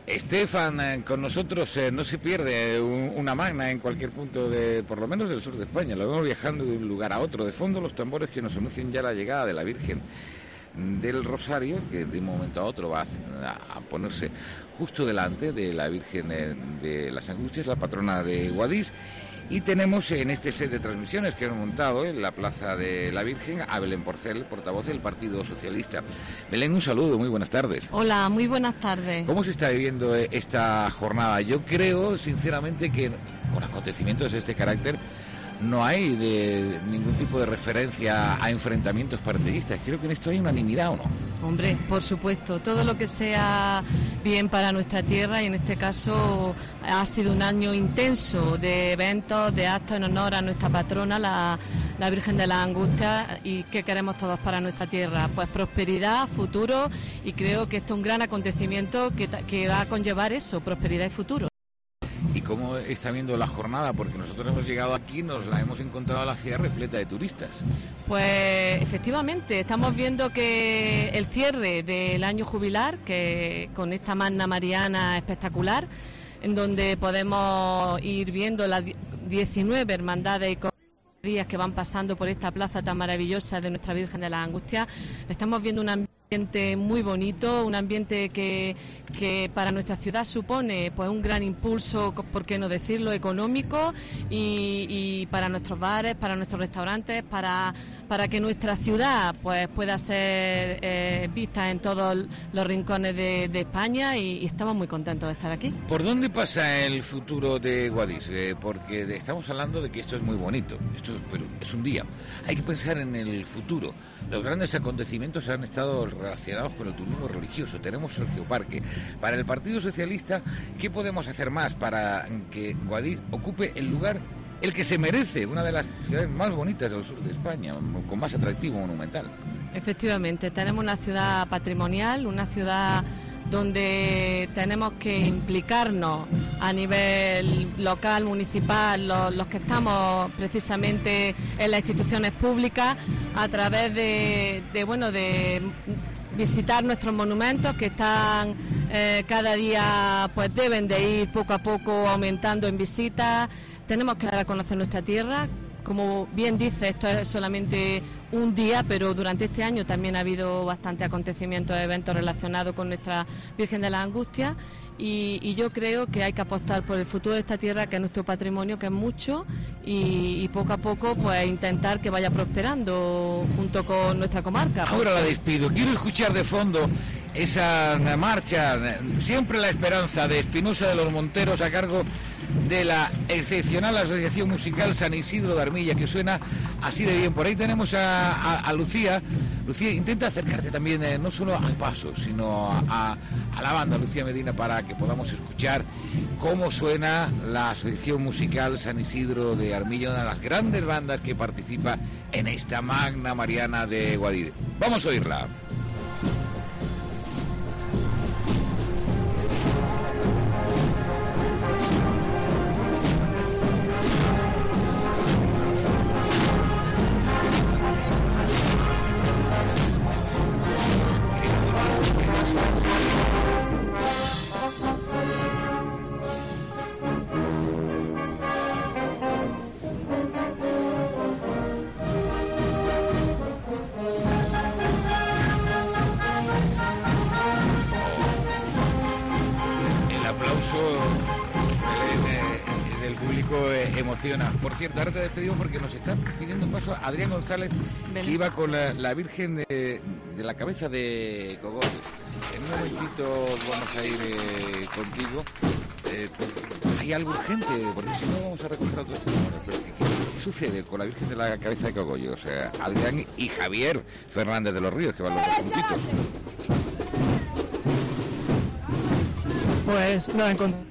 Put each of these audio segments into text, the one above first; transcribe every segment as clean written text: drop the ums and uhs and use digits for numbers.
Estefan, con nosotros no se pierde una magna en cualquier punto por lo menos del sur de España. Lo vemos viajando de un lugar a otro. De fondo los tambores que nos anuncian ya la llegada de la Virgen del Rosario, que de un momento a otro va a ponerse justo delante de la Virgen de las Angustias, la patrona de Guadix. Y tenemos en este set de transmisiones que hemos montado en la Plaza de la Virgen a Belén Porcel, portavoz del Partido Socialista. Belén, un saludo, muy buenas tardes. Hola, muy buenas tardes. ¿Cómo se está viviendo esta jornada? Yo creo, sinceramente, que con acontecimientos de este carácter no hay ningún tipo de referencia a enfrentamientos partidistas. Creo que en esto hay unanimidad, ¿o no? Hombre, por supuesto, todo lo que sea bien para nuestra tierra, y en este caso ha sido un año intenso de eventos, de actos en honor a nuestra patrona, la Virgen de las Angustias. ¿Y qué queremos todos para nuestra tierra? Pues prosperidad, futuro, y creo que esto es un gran acontecimiento que va a conllevar eso, prosperidad y futuro. ¿Y cómo está viendo la jornada? Porque nosotros hemos llegado aquí, nos la hemos encontrado a la ciudad repleta de turistas. Pues efectivamente, estamos viendo que el cierre del año jubilar, que con esta magna mariana espectacular, en donde podemos ir viendo las 19 hermandades y cofradías que van pasando por esta plaza tan maravillosa de nuestra Virgen de las Angustias, estamos viendo un ambiente muy bonito, un ambiente que para nuestra ciudad supone pues un gran impulso, por qué no decirlo, económico, y para nuestros bares, para nuestros restaurantes, para que nuestra ciudad pues pueda ser vista en todos los rincones de España, y estamos muy contentos de estar aquí. ¿Por dónde pasa el futuro de Guadix? Porque estamos hablando de que esto es muy bonito, pero es un día. Hay que pensar en el futuro. Los grandes acontecimientos han estado relacionados con el turismo religioso. Tenemos el Geoparque. Para el Partido Socialista, ¿qué podemos hacer más para que Guadix ocupe el lugar el que se merece, una de las ciudades más bonitas del sur de España, con más atractivo monumental? Efectivamente, tenemos una ciudad patrimonial, una ciudad donde tenemos que implicarnos a nivel local, municipal, los que estamos precisamente en las instituciones públicas, a través de visitar nuestros monumentos, que están cada día, pues deben de ir poco a poco aumentando en visitas. Tenemos que dar a conocer nuestra tierra. Como bien dice, esto es solamente un día, pero durante este año también ha habido bastantes acontecimientos, eventos relacionados con nuestra Virgen de las Angustias, y yo creo que hay que apostar por el futuro de esta tierra, que es nuestro patrimonio, que es mucho, y poco a poco pues intentar que vaya prosperando junto con nuestra comarca. Ahora la despido. Quiero escuchar de fondo esa marcha, siempre la esperanza, de Espinosa de los Monteros, a cargo de la excepcional Asociación Musical San Isidro de Armilla, que suena así de bien. Por ahí tenemos a Lucía. Lucía, intenta acercarte también no solo al paso, sino a la banda, Lucía Medina, para que podamos escuchar cómo suena la Asociación Musical San Isidro de Armilla, una de las grandes bandas que participa en esta magna mariana de Guadix. Vamos a oírla. Emociona. Por cierto, ahora te despedimos porque nos están pidiendo paso a Adrián González, que iba con la Virgen de la cabeza de Cogollos. En un momentito vamos a ir contigo. Hay algo urgente, porque si no vamos a recoger otros testimonios. Pero ¿qué sucede con la Virgen de la cabeza de Cogollos? Adrián y Javier Fernández de los Ríos, que van los dos juntitos. Pues nos encontramos.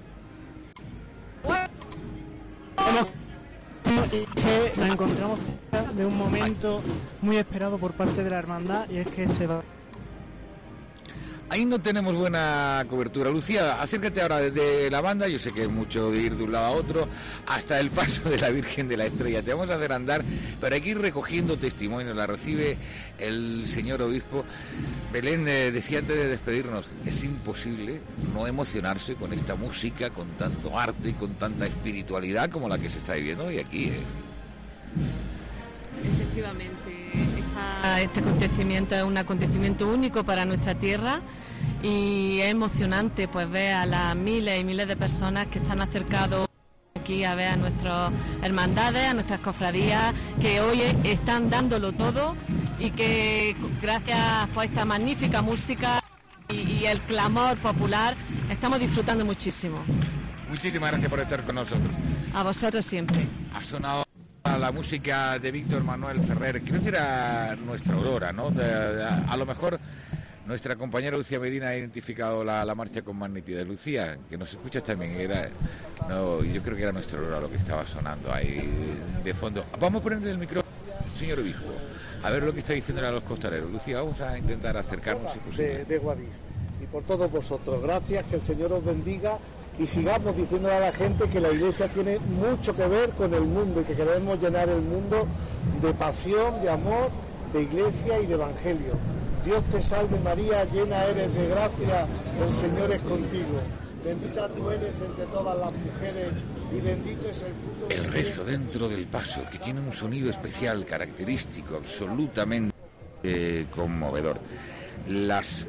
Nos encontramos cerca de un momento muy esperado por parte de la hermandad, y es que se va. Ahí no tenemos buena cobertura. Lucía, acércate ahora desde la banda, yo sé que es mucho de ir de un lado a otro, hasta el paso de la Virgen de la Estrella. Te vamos a hacer andar, pero hay que ir recogiendo testimonios. La recibe el señor obispo. Belén, decía antes de despedirnos, es imposible no emocionarse con esta música, con tanto arte y con tanta espiritualidad como la que se está viviendo hoy aquí. Efectivamente, este acontecimiento es un acontecimiento único para nuestra tierra y es emocionante pues ver a las miles y miles de personas que se han acercado aquí a ver a nuestras hermandades, a nuestras cofradías, que hoy están dándolo todo y que gracias por esta magnífica música y el clamor popular estamos disfrutando muchísimo. Muchísimas gracias por estar con nosotros. A vosotros siempre. Ha sonado la música de Víctor Manuel Ferrer, creo que era nuestra Aurora, ¿no? A lo mejor nuestra compañera Lucía Medina ha identificado la marcha con más nitidez. Lucía, que nos escuchas también, yo creo que era nuestra Aurora lo que estaba sonando ahí de fondo. Vamos a ponerle el micrófono, señor obispo, a ver lo que está diciendo a los costaleros. Lucía, vamos a intentar acercarnos si posible. De Guadix, y por todos vosotros, gracias, que el Señor os bendiga. Y sigamos diciéndole a la gente que la Iglesia tiene mucho que ver con el mundo y que queremos llenar el mundo de pasión, de amor, de Iglesia y de Evangelio. Dios te salve María, llena eres de gracia, el Señor es contigo. Bendita tú eres entre todas las mujeres y bendito es el fruto de tu vientre. El rezo dentro del paso, que tiene un sonido especial, característico, absolutamente conmovedor. Las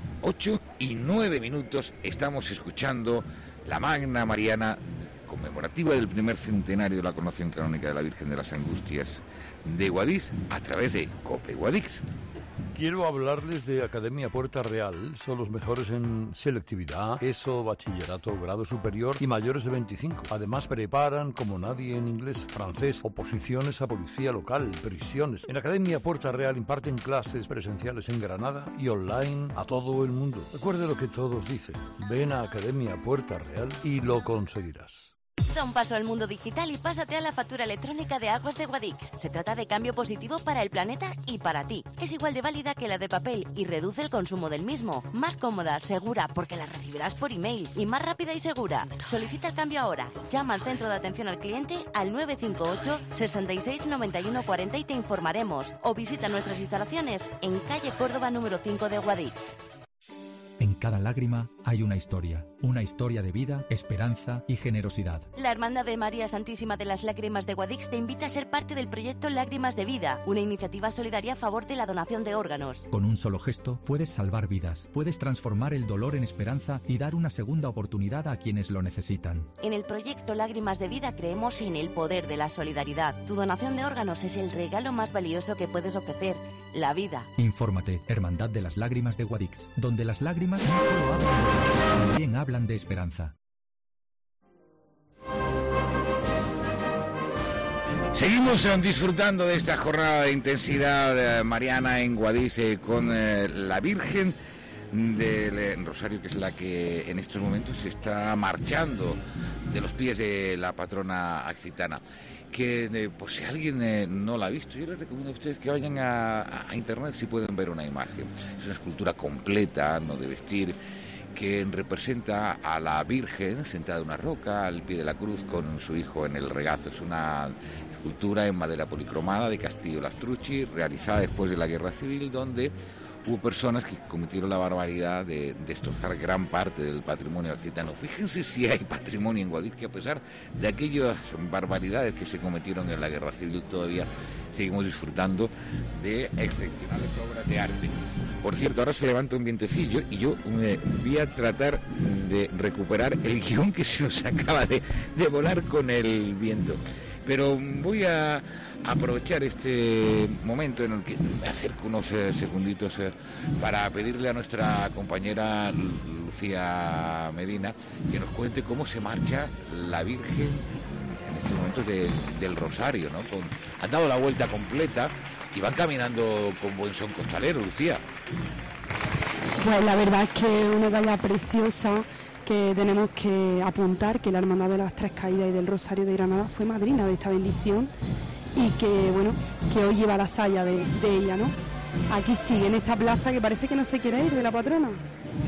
8:09 estamos escuchando la Magna Mariana conmemorativa del primer centenario de la coronación canónica de la Virgen de las Angustias de Guadix a través de COPE Guadix. Quiero hablarles de Academia Puerta Real. Son los mejores en selectividad, ESO, bachillerato, grado superior y mayores de 25. Además preparan como nadie en inglés, francés, oposiciones a policía local, prisiones. En Academia Puerta Real imparten clases presenciales en Granada y online a todo el mundo. Recuerde lo que todos dicen. Ven a Academia Puerta Real y lo conseguirás. Da un paso al mundo digital y pásate a la factura electrónica de Aguas de Guadix. Se trata de cambio positivo para el planeta y para ti. Es igual de válida que la de papel y reduce el consumo del mismo. Más cómoda, segura, porque la recibirás por email. Y más rápida y segura. Solicita el cambio ahora. Llama al centro de atención al cliente al 958 66 91 40 y te informaremos. O visita nuestras instalaciones en calle Córdoba número 5 de Guadix. En cada lágrima hay una historia de vida, esperanza y generosidad. La Hermandad de María Santísima de las Lágrimas de Guadix te invita a ser parte del proyecto Lágrimas de Vida, una iniciativa solidaria a favor de la donación de órganos. Con un solo gesto puedes salvar vidas, puedes transformar el dolor en esperanza y dar una segunda oportunidad a quienes lo necesitan. En el proyecto Lágrimas de Vida creemos en el poder de la solidaridad. Tu donación de órganos es el regalo más valioso que puedes ofrecer, la vida. Infórmate, Hermandad de las Lágrimas de Guadix, donde las lágrimas no solo hablan de vida, también hablan de esperanza. Seguimos disfrutando de esta jornada de intensidad mariana en Guadix con la Virgen del Rosario, que es la que en estos momentos se está marchando de los pies de la patrona accitana. Que por si alguien no la ha visto, yo les recomiendo a ustedes que vayan a internet si pueden ver una imagen. Es una escultura completa, no de vestir, que representa a la Virgen sentada en una roca al pie de la cruz con su hijo en el regazo. Es una escultura en madera policromada de Castillo Lastrucci, realizada después de la Guerra Civil, donde hubo personas que cometieron la barbaridad de destrozar gran parte del patrimonio accitano. Fíjense si hay patrimonio en Guadix, que a pesar de aquellas barbaridades que se cometieron en la Guerra Civil, todavía seguimos disfrutando de excepcionales obras de arte. Por cierto, ahora se levanta un vientecillo y yo voy a tratar de recuperar el guión que se nos acaba de volar con el viento. Pero voy a aprovechar este momento en el que me acerco unos segunditos para pedirle a nuestra compañera Lucía Medina que nos cuente cómo se marcha la Virgen en estos momentos del Rosario, ¿no? Han dado la vuelta completa y van caminando con buen son costalero, Lucía. Pues la verdad es que es una talla preciosa, que tenemos que apuntar que la Hermandad de las Tres Caídas y del Rosario de Granada fue madrina de esta bendición y que, bueno, que hoy lleva la saya de ella, ¿no? Aquí sigue, en esta plaza que parece que no se quiere ir de la patrona.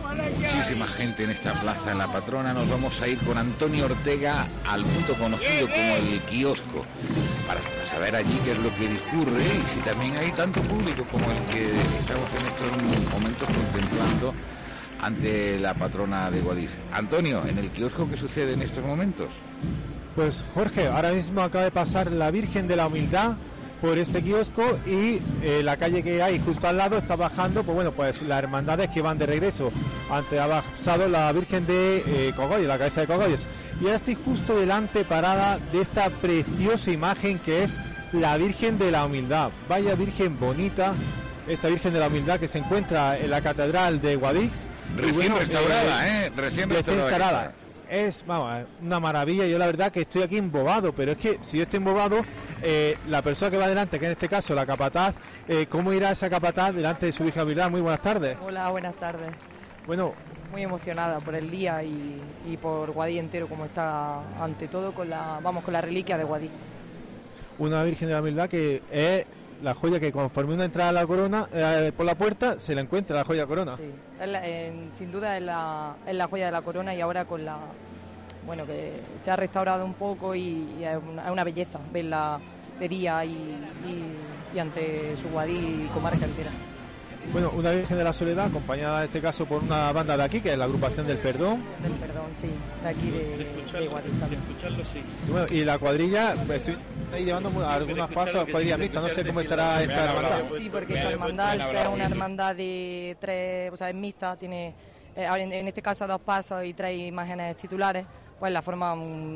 Muchísima gente en esta plaza, en la Patrona. Nos vamos a ir con Antonio Ortega al punto conocido como el kiosco, para saber allí qué es lo que discurre y si también hay tanto público como el que estamos en estos momentos contemplando ante la Patrona de Guadix. Antonio, en el kiosco, ¿qué sucede en estos momentos? Pues Jorge, ahora mismo acaba de pasar la Virgen de la Humildad por este kiosco y la calle que hay justo al lado está bajando, pues bueno, pues las hermandades que van de regreso. Antes ha pasado la Virgen de Cogollos, la cabeza de Cogollos, y ahora estoy justo delante parada de esta preciosa imagen que es la Virgen de la Humildad. Vaya Virgen bonita, esta Virgen de la Humildad que se encuentra en la Catedral de Guadix. Recién restaurada, recién restaurada. Es, vamos, una maravilla. Yo la verdad que estoy aquí embobado, pero es que si yo estoy embobado, la persona que va delante, que en este caso la capataz, ¿cómo irá esa capataz delante de su Virgen de la Humildad? Muy buenas tardes. Hola, buenas tardes. Bueno, muy emocionada por el día y por Guadix entero, como está, ante todo con la reliquia de Guadix. Una Virgen de la Humildad que es la joya que conforme uno entra a la corona, por la puerta, se la encuentra la joya de corona. Sí, sin duda es la joya de la corona, y ahora con la, bueno, que se ha restaurado un poco y es una belleza verla de día y ante su Guadix y comarca entera. Bueno, una Virgen de la Soledad acompañada en este caso por una banda de aquí, que es la agrupación del Perdón. Del Perdón, sí, de aquí de Guadix también. Y, bueno, y la cuadrilla, estoy ahí llevando algunos pasos, cuadrilla mixta, no sé cómo estará esta hermandad. Sí, porque esta hermandad, al ser una hermandad de tres, o sea, es mixta, tiene en este caso 2 pasos y 3 imágenes titulares, pues la forma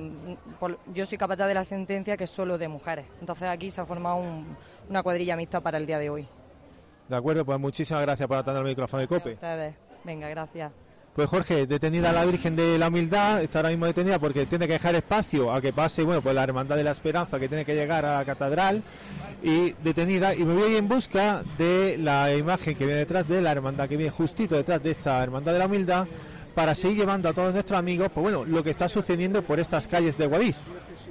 yo soy capataz de la sentencia, que es solo de mujeres. Entonces aquí se ha formado una cuadrilla mixta para el día de hoy. De acuerdo, pues muchísimas gracias por atender el micrófono de COPE. Venga, gracias. Pues Jorge, detenida la Virgen de la Humildad, está ahora mismo detenida porque tiene que dejar espacio a que pase, bueno, pues la Hermandad de la Esperanza, que tiene que llegar a la catedral, y detenida, y me voy a ir en busca de la imagen que viene detrás de la hermandad, que viene justito detrás de esta Hermandad de la Humildad, para seguir llevando a todos nuestros amigos, pues bueno, lo que está sucediendo por estas calles de Guadix.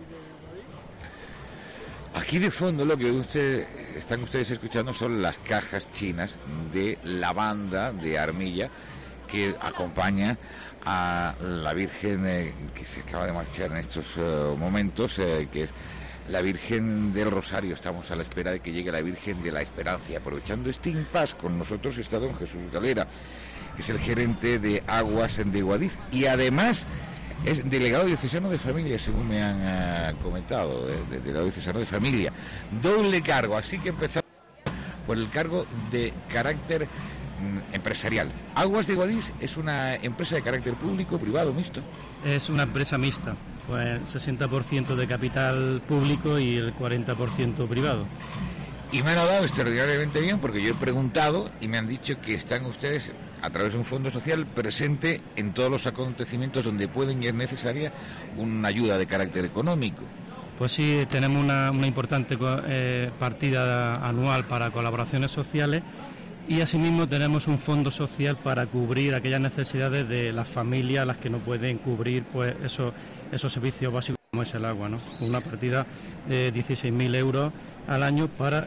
Aquí de fondo lo que están ustedes escuchando son las cajas chinas de la banda de Armilla que acompaña a la Virgen que se acaba de marchar en estos momentos, que es la Virgen del Rosario. Estamos a la espera de que llegue la Virgen de la Esperanza, y aprovechando este impasse con nosotros está don Jesús Galera, que es el gerente de Aguas de Guadix y además es delegado diocesano de familia, según me han comentado, delegado diocesano de familia, doble cargo, así que empezamos por el cargo de carácter empresarial. Aguas de Guadix es una empresa de carácter público, privado, mixto. Es una empresa mixta, pues 60% de capital público y el 40% privado. Y me han dado extraordinariamente bien, porque yo he preguntado y me han dicho que están ustedes a través de un fondo social presente en todos los acontecimientos donde pueden y es necesaria una ayuda de carácter económico. Pues sí, tenemos una importante partida anual para colaboraciones sociales, y asimismo tenemos un fondo social para cubrir aquellas necesidades de las familias a las que no pueden cubrir pues esos servicios básicos como es el agua, ¿no? Una partida de 16.000 euros al año para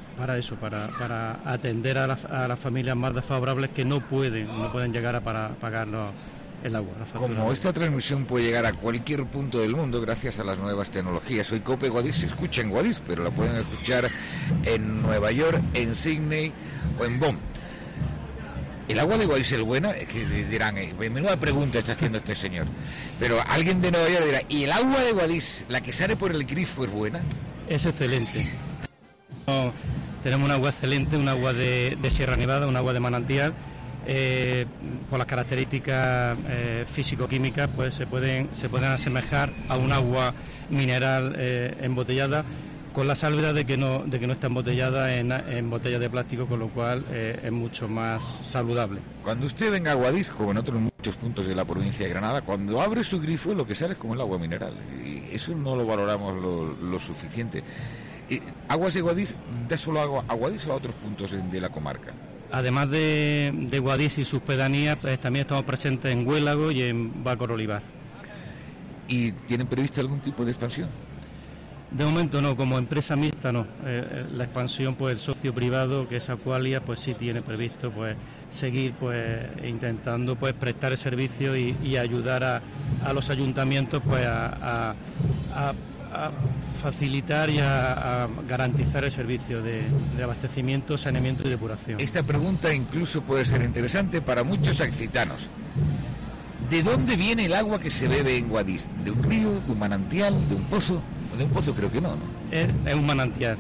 atender a las familias más desfavorables que no pueden llegar a pagar el agua. Como esta transmisión puede llegar a cualquier punto del mundo gracias a las nuevas tecnologías, hoy COPE Guadix se escucha en Guadix, pero la pueden escuchar en Nueva York, en Sydney o en Bonn. ¿El agua de Guadix es buena? Es que dirán, menuda pregunta está haciendo este señor. Pero alguien de Nueva York dirá, ¿y el agua de Guadix, la que sale por el grifo, es buena? Es excelente. Tenemos un agua excelente, un agua de Sierra Nevada, un agua de manantial. Por las características físico-químicas, pues se pueden asemejar a un agua mineral embotellada, con la salvedad de que no está embotellada en botellas de plástico, con lo cual es mucho más saludable. Cuando usted venga a Guadix, como en otros muchos puntos de la provincia de Granada, cuando abre su grifo lo que sale es como el agua mineral, y eso no lo valoramos lo suficiente. ¿Aguas de Guadix da solo agua a Guadix o a otros puntos de la comarca? Además de Guadix y sus pedanías, pues también estamos presentes en Huélago y en Bacor Olivar. ¿Y tienen previsto algún tipo de expansión? De momento no, como empresa mixta no. La expansión, pues el socio privado, que es Aqualia, pues sí tiene previsto pues seguir pues intentando pues prestar el servicio y ayudar a los ayuntamientos pues a facilitar y a garantizar el servicio de abastecimiento, saneamiento y depuración. Esta pregunta incluso puede ser interesante para muchos accitanos. ¿De dónde viene el agua que se bebe en Guadix? ¿De un río, de un manantial, de un pozo? De un pozo creo que no, ¿no? Es un manantial,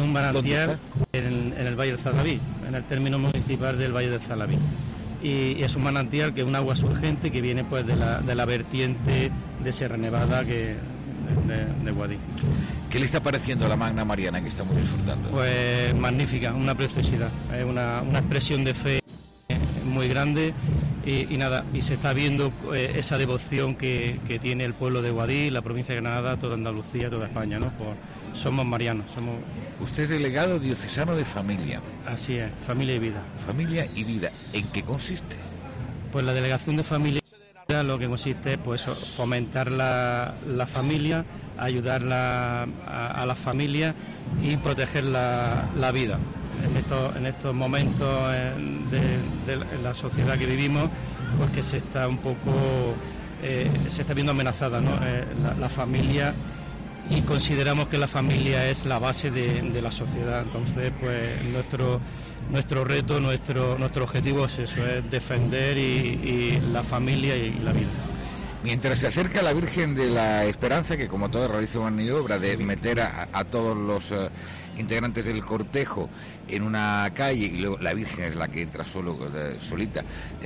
en el Valle del Zalabí, en el término municipal del Valle del Zalabí. Y es un manantial que es un agua surgente que viene pues de la vertiente de Sierra Nevada de Guadix. ¿Qué le está pareciendo la Magna Mariana que estamos disfrutando? Pues magnífica, una preciosidad, es una expresión de fe muy grande y se está viendo esa devoción que tiene el pueblo de Guadix, la provincia de Granada, toda Andalucía, toda España, ¿no? Somos marianos, somos... Usted es delegado diocesano de familia. Así es, familia y vida. Familia y vida, ¿en qué consiste? Pues la delegación de familia lo que consiste es pues fomentar la familia, ayudar a las familias y proteger la vida. En estos momentos de la sociedad que vivimos, pues que se está un poco se está viendo amenazada, ¿no? La familia, y consideramos que la familia es la base de la sociedad. Entonces pues nuestro reto, nuestro objetivo es eso, es defender y la familia y la vida. Mientras se acerca la Virgen de la Esperanza, que como todo realiza una maniobra de meter a todos los integrantes del cortejo en una calle, y luego la Virgen es la que entra solita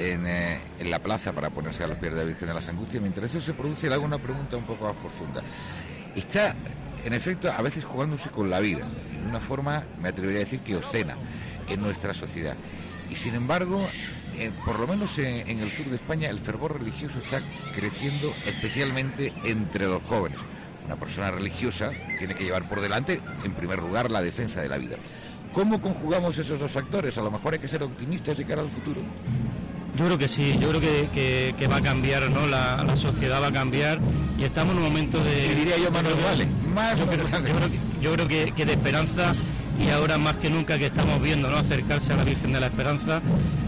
en la plaza para ponerse a los pies de la Virgen de las Angustias, mientras eso se produce, le hago una pregunta un poco más profunda. Está, en efecto, a veces jugándose con la vida, de una forma, me atrevería a decir, que obscena en nuestra sociedad. Y sin embargo, por lo menos en el sur de España, el fervor religioso está creciendo, especialmente entre los jóvenes. Una persona religiosa tiene que llevar por delante, en primer lugar, la defensa de la vida. ¿Cómo conjugamos esos dos factores? A lo mejor hay que ser optimistas de cara al futuro. Yo creo que sí, yo creo que va a cambiar, ¿no? La sociedad va a cambiar y estamos en un momento de... Y diría yo, Manuel, vale, más yo creo que de esperanza, y ahora más que nunca que estamos viendo, ¿no?, acercarse a la Virgen de la Esperanza,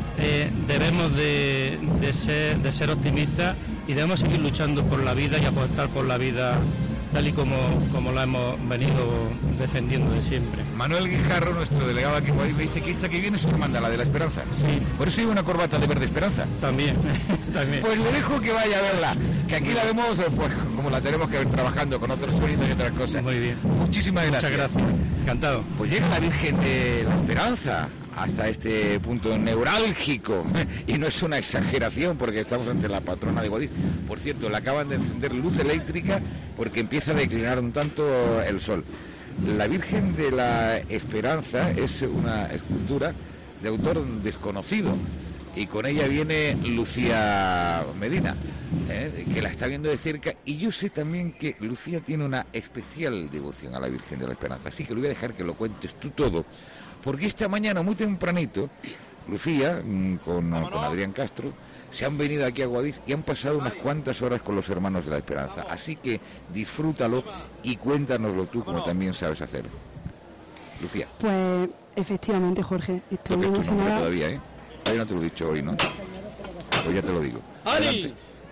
debemos de ser optimistas y debemos seguir luchando por la vida y apostar por la vida tal y como la hemos venido defendiendo de siempre. Manuel Guijarro, nuestro delegado aquí en Guadix, me dice que esta que viene es su hermana, la de la Esperanza. Sí. Por eso lleva una corbata de verde Esperanza. También. Pues le dejo que vaya a verla, que aquí la vemos pues como la tenemos que ver trabajando con otros sonidos y otras cosas. Muy bien. Muchísimas gracias. Muchas gracias. Encantado. Pues llega la Virgen de la Esperanza hasta este punto neurálgico, y no es una exageración porque estamos ante la patrona de Guadix. Por cierto, le acaban de encender luz eléctrica porque empieza a declinar un tanto el sol. La Virgen de la Esperanza es una escultura de autor desconocido, y con ella viene Lucía Medina, que la está viendo de cerca, y yo sé también que Lucía tiene una especial devoción a la Virgen de la Esperanza, así que le voy a dejar que lo cuentes tú todo, porque esta mañana muy tempranito Lucía con Adrián Castro se han venido aquí a Guadix y han pasado unas cuantas horas con los hermanos de la Esperanza, así que disfrútalo y cuéntanoslo tú, como también sabes hacerlo. Lucía. Pues efectivamente, Jorge, estoy emocionada. Tu nombre todavía, Todavía no te lo he dicho hoy, ¿no? Pues ya te lo digo. ¡Ali!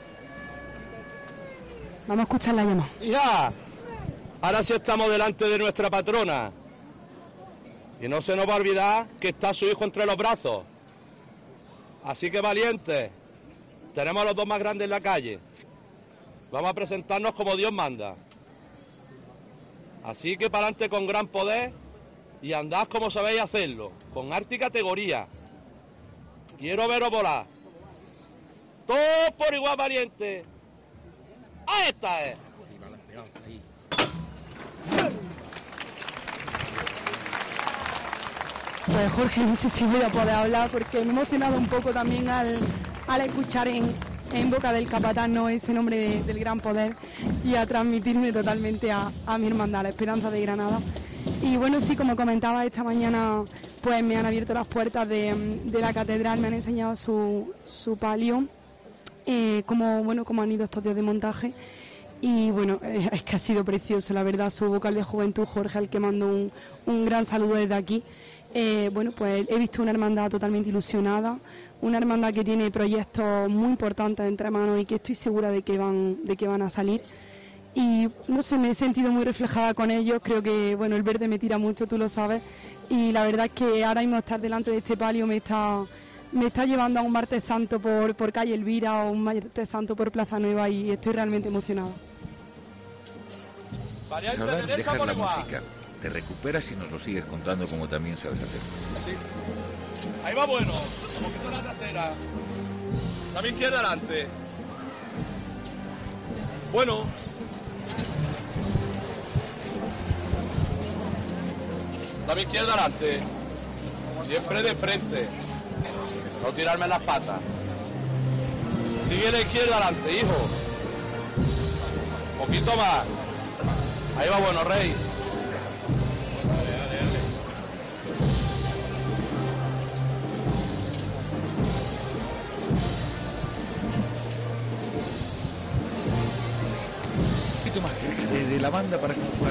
Vamos a escuchar la llamada. ¡Hija! Ahora sí estamos delante de nuestra patrona. Y no se nos va a olvidar que está su hijo entre los brazos. Así que valientes, tenemos a los dos más grandes en la calle. Vamos a presentarnos como Dios manda. Así que para adelante con gran poder y andad como sabéis hacerlo, con arte y categoría. Quiero veros volar. Todos por igual, valiente. ¡Ahí está! Pues Jorge, no sé si voy a poder hablar porque me he emocionado un poco también al escuchar en boca del capataz, ¿no?, ese nombre del gran poder, y a transmitirme totalmente a mi hermandad, la Esperanza de Granada. Y bueno, sí, como comentaba esta mañana, pues me han abierto las puertas de la catedral, me han enseñado su palio, como han ido estos días de montaje. Y bueno, es que ha sido precioso, la verdad, su vocal de juventud, Jorge, al que mando un gran saludo desde aquí. Bueno, pues he visto una hermandad totalmente ilusionada, una hermandad que tiene proyectos muy importantes entre manos y que estoy segura de que van a salir. Y no sé, me he sentido muy reflejada con ellos, creo que bueno, el verde me tira mucho, tú lo sabes, y la verdad es que ahora mismo estar delante de este palio me está llevando a un martes santo por calle Elvira o un martes santo por Plaza Nueva y estoy realmente emocionada. Sabes dejar la música, te recuperas y nos lo sigues contando como también sabes hacer. Sí. Ahí va bueno, un poquito la trasera, la izquierda adelante. Bueno. La izquierda adelante, siempre de frente, no tirarme las patas. Sigue la izquierda adelante, hijo. Un poquito más. Ahí va bueno, Rey. Un poquito más cerca de la banda para jugar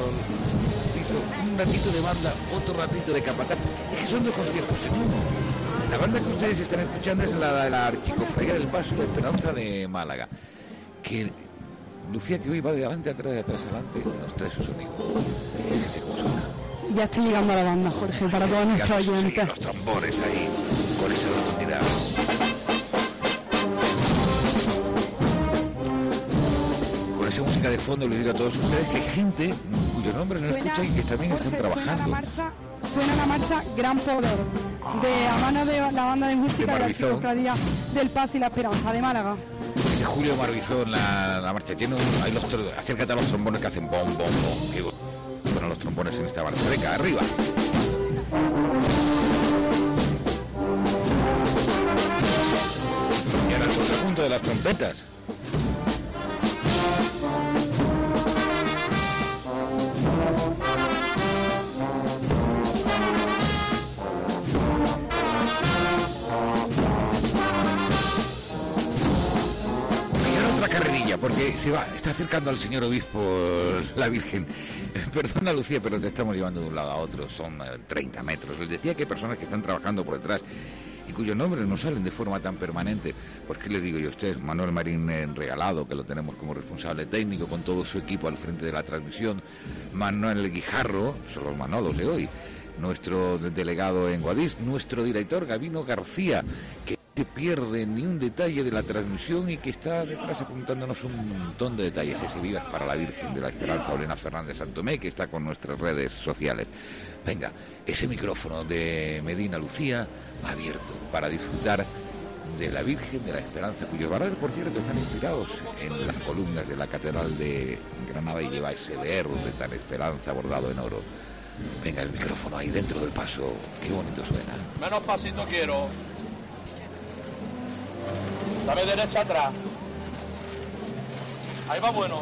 un ratito de banda, otro ratito de capataz. Es que son dos conciertos en uno. La banda que ustedes están escuchando es la de la Archicofradía del Paso, la Esperanza de Málaga. Que Lucía, que hoy va de adelante, atrás, adelante, nos trae su sonido. Fíjese cómo suena. Ya estoy llegando a la banda, Jorge, para todos nuestros oyentes. Los trombones ahí, con esa rotundidad. Con esa música de fondo les digo a todos ustedes que hay gente cuyos nombres no escuchan y que también están trabajando. Suena la marcha Gran Poder, de a mano de la banda de música de la Archicofradía del Paso y la Esperanza de Málaga. Ese Julio Marbizón, la marcha tiene ahí acércate a los trombones que hacen bom, bom, bom. Qué bueno los trombones en esta marcha. Venga, arriba. Y ahora el contrapunto de las trompetas. Porque está acercando al señor obispo la Virgen. Perdona, Lucía, pero te estamos llevando de un lado a otro, son 30 metros. Les decía que hay personas que están trabajando por detrás y cuyos nombres no salen de forma tan permanente. Pues, ¿qué les digo yo a usted? Manuel Marín Regalado, que lo tenemos como responsable técnico, con todo su equipo al frente de la transmisión. Manuel Guijarro, son los Manolos de hoy. Nuestro delegado en Guadix, nuestro director Gabino García, que no pierde ni un detalle de la transmisión y que está detrás apuntándonos un montón de detalles. Ese Vivas para la Virgen de la Esperanza, Olena Fernández Santomé, que está con nuestras redes sociales. Venga, ese micrófono de Medina Lucía abierto para disfrutar de la Virgen de la Esperanza, cuyos barrotes, por cierto, están inspirados en las columnas de la Catedral de Granada y lleva ese verde tan Esperanza bordado en oro. Venga, el micrófono ahí dentro del paso, qué bonito suena. Menos pasito quiero. Dame derecha atrás. Ahí va bueno.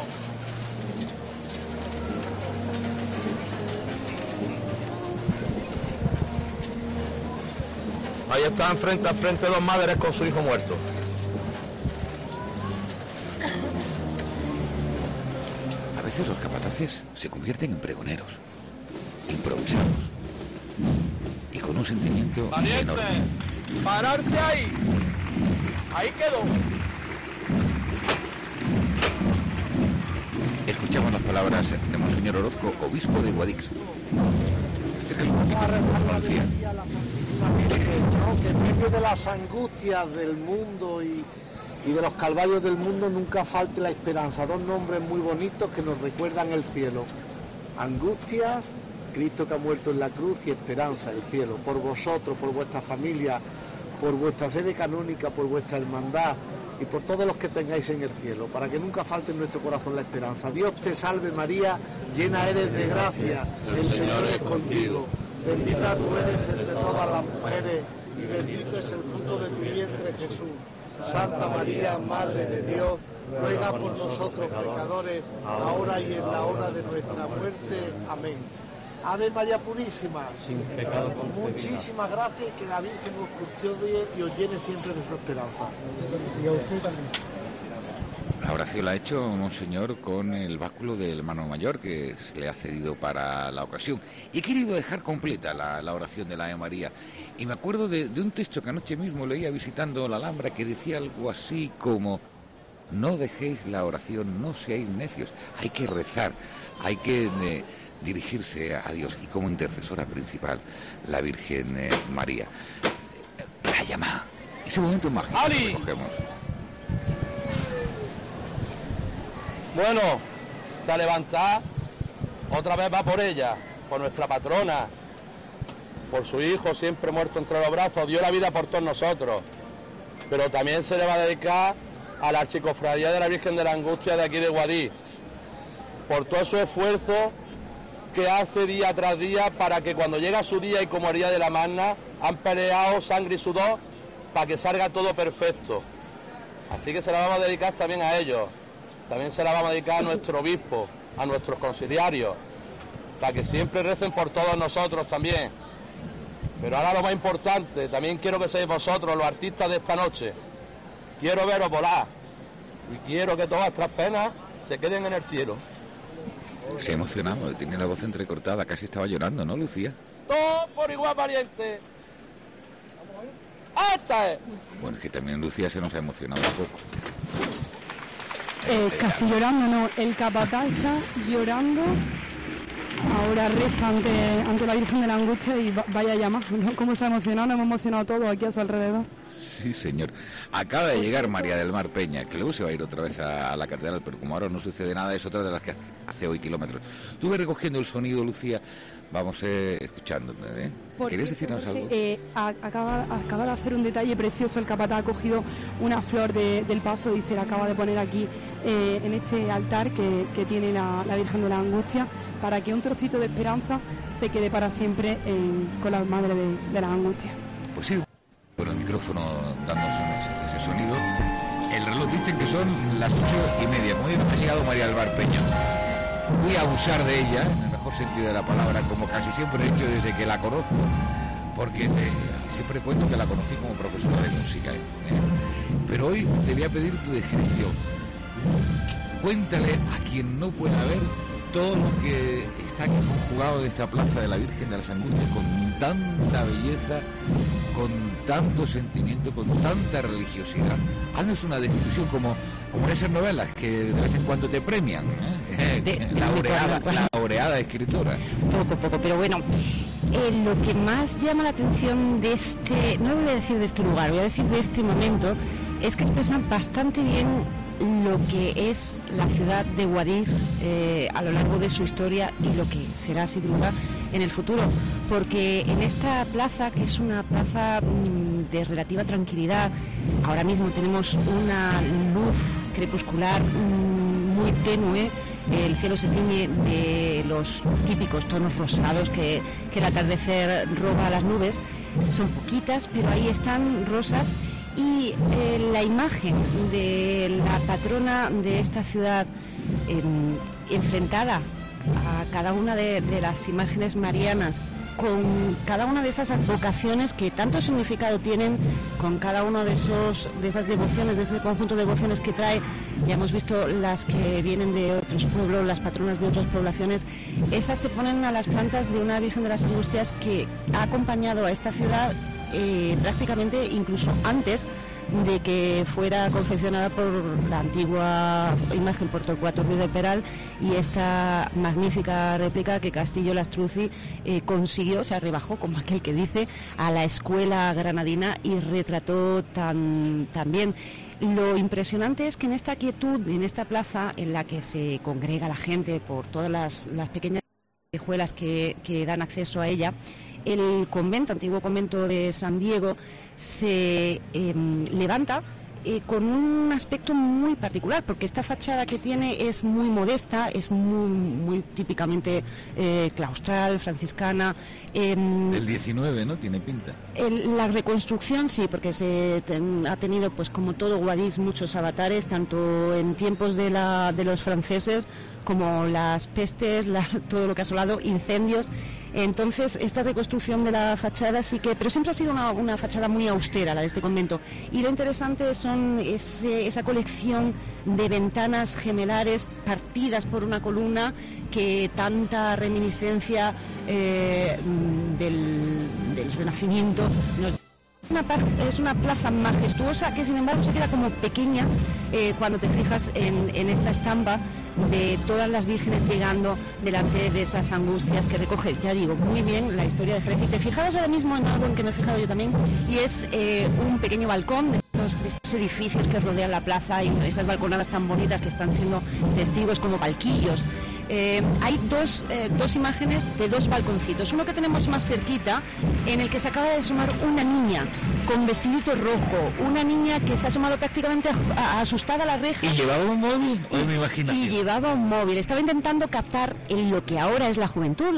Ahí están frente a frente dos madres con su hijo muerto. A veces los capataces se convierten en pregoneros, improvisados y con un sentimiento enorme. Pararse ahí. Ahí quedó. Escuchamos las palabras de Monseñor Orozco, obispo de Guadix. Que en medio de las angustias del mundo y de los calvarios del mundo nunca falte la esperanza. Dos nombres muy bonitos que nos recuerdan el cielo. Angustias, Cristo que ha muerto en la cruz, y esperanza, el cielo. Por vosotros, por vuestra familia, por vuestra sede canónica, por vuestra hermandad y por todos los que tengáis en el cielo, para que nunca falte en nuestro corazón la esperanza. Dios te salve María, llena eres de gracia, el Señor es contigo. Bendita tú eres entre todas las mujeres y bendito es el fruto de tu vientre, Jesús. Santa María, Madre de Dios, ruega por nosotros pecadores, ahora y en la hora de nuestra muerte. Amén. Ave María Purísima, sin pecado concebida. Muchísimas gracias y que la Virgen os custodie y os llene siempre de su esperanza. Y a usted también. La oración la ha hecho Monseñor con el báculo del hermano mayor que se le ha cedido para la ocasión. Y he querido dejar completa la oración de la Ave María. Y me acuerdo de un texto que anoche mismo leía visitando la Alhambra que decía algo así como: no dejéis la oración, no seáis necios. Hay que rezar, hay que dirigirse a Dios. Y como intercesora principal, la Virgen María. La llama. Ese momento mágico que cogemos. Bueno, está levantada, otra vez va por ella, por nuestra patrona, por su hijo siempre muerto entre los brazos, dio la vida por todos nosotros, pero también se le va a dedicar a la Archicofradía de la Virgen de la Angustia de aquí de Guadix, por todo su esfuerzo que hace día tras día para que cuando llega su día y como el día de la Magna, han peleado sangre y sudor para que salga todo perfecto. Así que se la vamos a dedicar también a ellos. También se la vamos a dedicar a nuestro obispo, a nuestros conciliarios, para que siempre recen por todos nosotros también. Pero ahora lo más importante, también quiero que seáis vosotros, los artistas de esta noche. Quiero veros volar y quiero que todas nuestras penas se queden en el cielo. Se ha emocionado, tenía la voz entrecortada, casi estaba llorando, ¿no, Lucía? Todo por igual valiente. ¡Esta es! Bueno, es que también Lucía se nos ha emocionado un poco. Casi llorando, no, el capataz está llorando, ahora reza ante la Virgen de la Angustia y vaya llama, cómo se ha emocionado, nos hemos emocionado todos aquí a su alrededor. Sí, señor. Acaba de llegar María del Mar Peña, que luego se va a ir otra vez a la catedral, pero como ahora no sucede nada, es otra de las que hace hoy kilómetros. Estuve recogiendo el sonido, Lucía, vamos escuchando, ¿eh? ¿Querías decirnos algo? Acaba de hacer un detalle precioso, el capataz ha cogido una flor del paso y se la acaba de poner aquí en este altar que tiene la Virgen de la Angustia, para que un trocito de esperanza se quede para siempre con la Madre de la Angustia. Pues sí, por el micrófono dándonos ese sonido. El reloj dice que son las 8:30. Como ha llegado María del Mar Peña, voy a abusar de ella, en el mejor sentido de la palabra, como casi siempre he hecho desde que la conozco, porque siempre cuento que la conocí como profesora de música, pero hoy te voy a pedir tu descripción. Cuéntale a quien no pueda ver todo lo que está aquí conjugado de esta plaza de la Virgen de las Angustias, con tanta belleza, con tanto sentimiento, con tanta religiosidad. Haznos una descripción como en esas novelas que de vez en cuando te premian, la laureada escritora. Poco, pero bueno, lo que más llama la atención de no voy a decir de este lugar, voy a decir de este momento, es que expresan bastante bien lo que es la ciudad de Guadix a lo largo de su historia y lo que será sin duda en el futuro, porque en esta plaza, que es una plaza de relativa tranquilidad, ahora mismo tenemos una luz crepuscular muy tenue, el cielo se tiñe de los típicos tonos rosados que el atardecer roba a las nubes, son poquitas, pero ahí están rosas. Y la imagen de la patrona de esta ciudad enfrentada a cada una de las imágenes marianas, con cada una de esas advocaciones que tanto significado tienen, con cada una de esas devociones, de ese conjunto de devociones que trae. Ya hemos visto las que vienen de otros pueblos, las patronas de otras poblaciones. Esas se ponen a las plantas de una Virgen de las Angustias que ha acompañado a esta ciudad prácticamente incluso antes de que fuera confeccionada por la antigua imagen por Torcuato Ruiz de Peral y esta magnífica réplica que Castillo Lastruzzi consiguió, se rebajó, como aquel que dice, a la escuela granadina y retrató tan bien. Lo impresionante es que en esta quietud, en esta plaza en la que se congrega la gente por todas las pequeñas callejuelas que dan acceso a ella, el convento, antiguo convento de San Diego, se levanta con un aspecto muy particular, porque esta fachada que tiene es muy modesta, es muy típicamente claustral, franciscana. Del 19, ¿no? Tiene pinta. La reconstrucción sí, porque ha tenido, pues como todo Guadix, muchos avatares, tanto en tiempos de los franceses como las pestes, todo lo que ha asolado, incendios. Entonces, esta reconstrucción de la fachada sí que... Pero siempre ha sido una fachada muy austera, la de este convento. Y lo interesante son esa colección de ventanas gemelares partidas por una columna que tanta reminiscencia del Renacimiento nos... Es una plaza majestuosa que sin embargo se queda como pequeña cuando te fijas en esta estampa de todas las vírgenes llegando delante de esas angustias que recoge, ya digo, muy bien la historia de Jerez. Y te fijabas ahora mismo en algo en que me he fijado yo también, y es un pequeño balcón de estos edificios que rodean la plaza y estas balconadas tan bonitas que están siendo testigos como palquillos. Hay dos imágenes de dos balconcitos, uno que tenemos más cerquita, en el que se acaba de asomar una niña con vestidito rojo, una niña que se ha asomado prácticamente asustada a la reja. ¿Y llevaba un móvil o mi imaginación? Y llevaba un móvil, estaba intentando captar lo que ahora es la juventud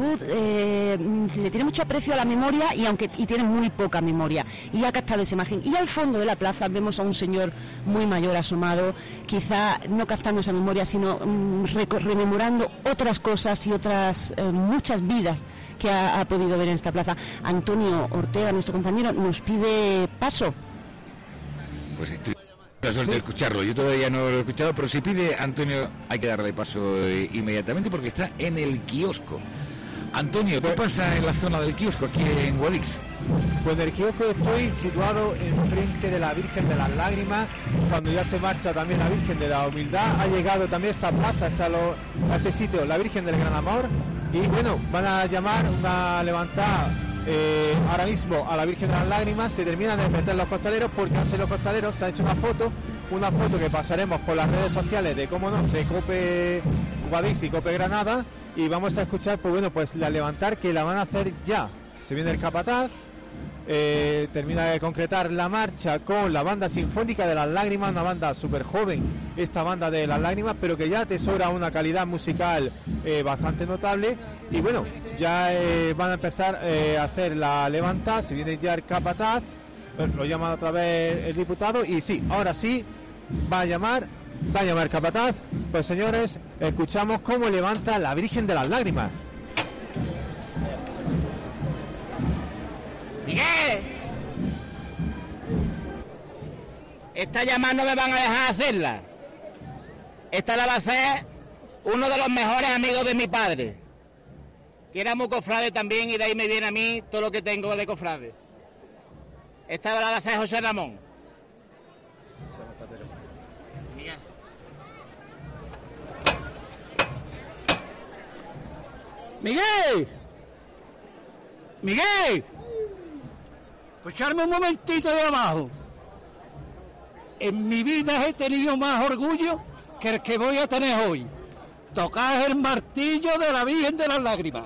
le tiene mucho aprecio a la memoria y tiene muy poca memoria, y ha captado esa imagen. Y al fondo de la plaza vemos a un señor muy mayor asomado, quizá no captando esa memoria, sino rememorando otras cosas y otras muchas vidas que ha podido ver en esta plaza. Antonio Ortega, nuestro compañero, nos pide paso. Pues estoy la suerte de escucharlo. Yo todavía no lo he escuchado, pero si pide Antonio hay que darle paso inmediatamente porque está en el kiosco. Antonio, ¿qué pasa en la zona del kiosco aquí en Guadix? Pues en el kiosco estoy situado enfrente de la Virgen de las Lágrimas. Cuando ya se marcha también la Virgen de la Humildad, ha llegado también esta plaza, a este sitio, la Virgen del Gran Amor. Y bueno, van a llamar una levantada ahora mismo a la Virgen de las Lágrimas. Se terminan de meter los costaleros, porque antes los costaleros se ha hecho una foto que pasaremos por las redes sociales de Cope Guadix y Cope Granada, y vamos a escuchar pues la levantar, que la van a hacer ya. Se viene el capataz, termina de concretar la marcha con la banda sinfónica de las Lágrimas, una banda súper joven, esta banda de las Lágrimas, pero que ya atesora una calidad musical bastante notable. Y bueno, ya van a empezar a hacer la levantada. Se viene ya el capataz, lo llama otra vez el diputado, y sí, ahora sí va a llamar capataz. Pues señores, escuchamos cómo levanta la Virgen de las Lágrimas. ¡Miguel! Esta llamada no me van a dejar hacerla. Esta la va a hacer uno de los mejores amigos de mi padre, que era muy cofrade también, y de ahí me viene a mí todo lo que tengo de cofrade. Esta la va a hacer José Ramón. Miguel. ¡Miguel! ¡Miguel! Escucharme un momentito de abajo. En mi vida he tenido más orgullo que el que voy a tener hoy. Tocar el martillo de la Virgen de las Lágrimas.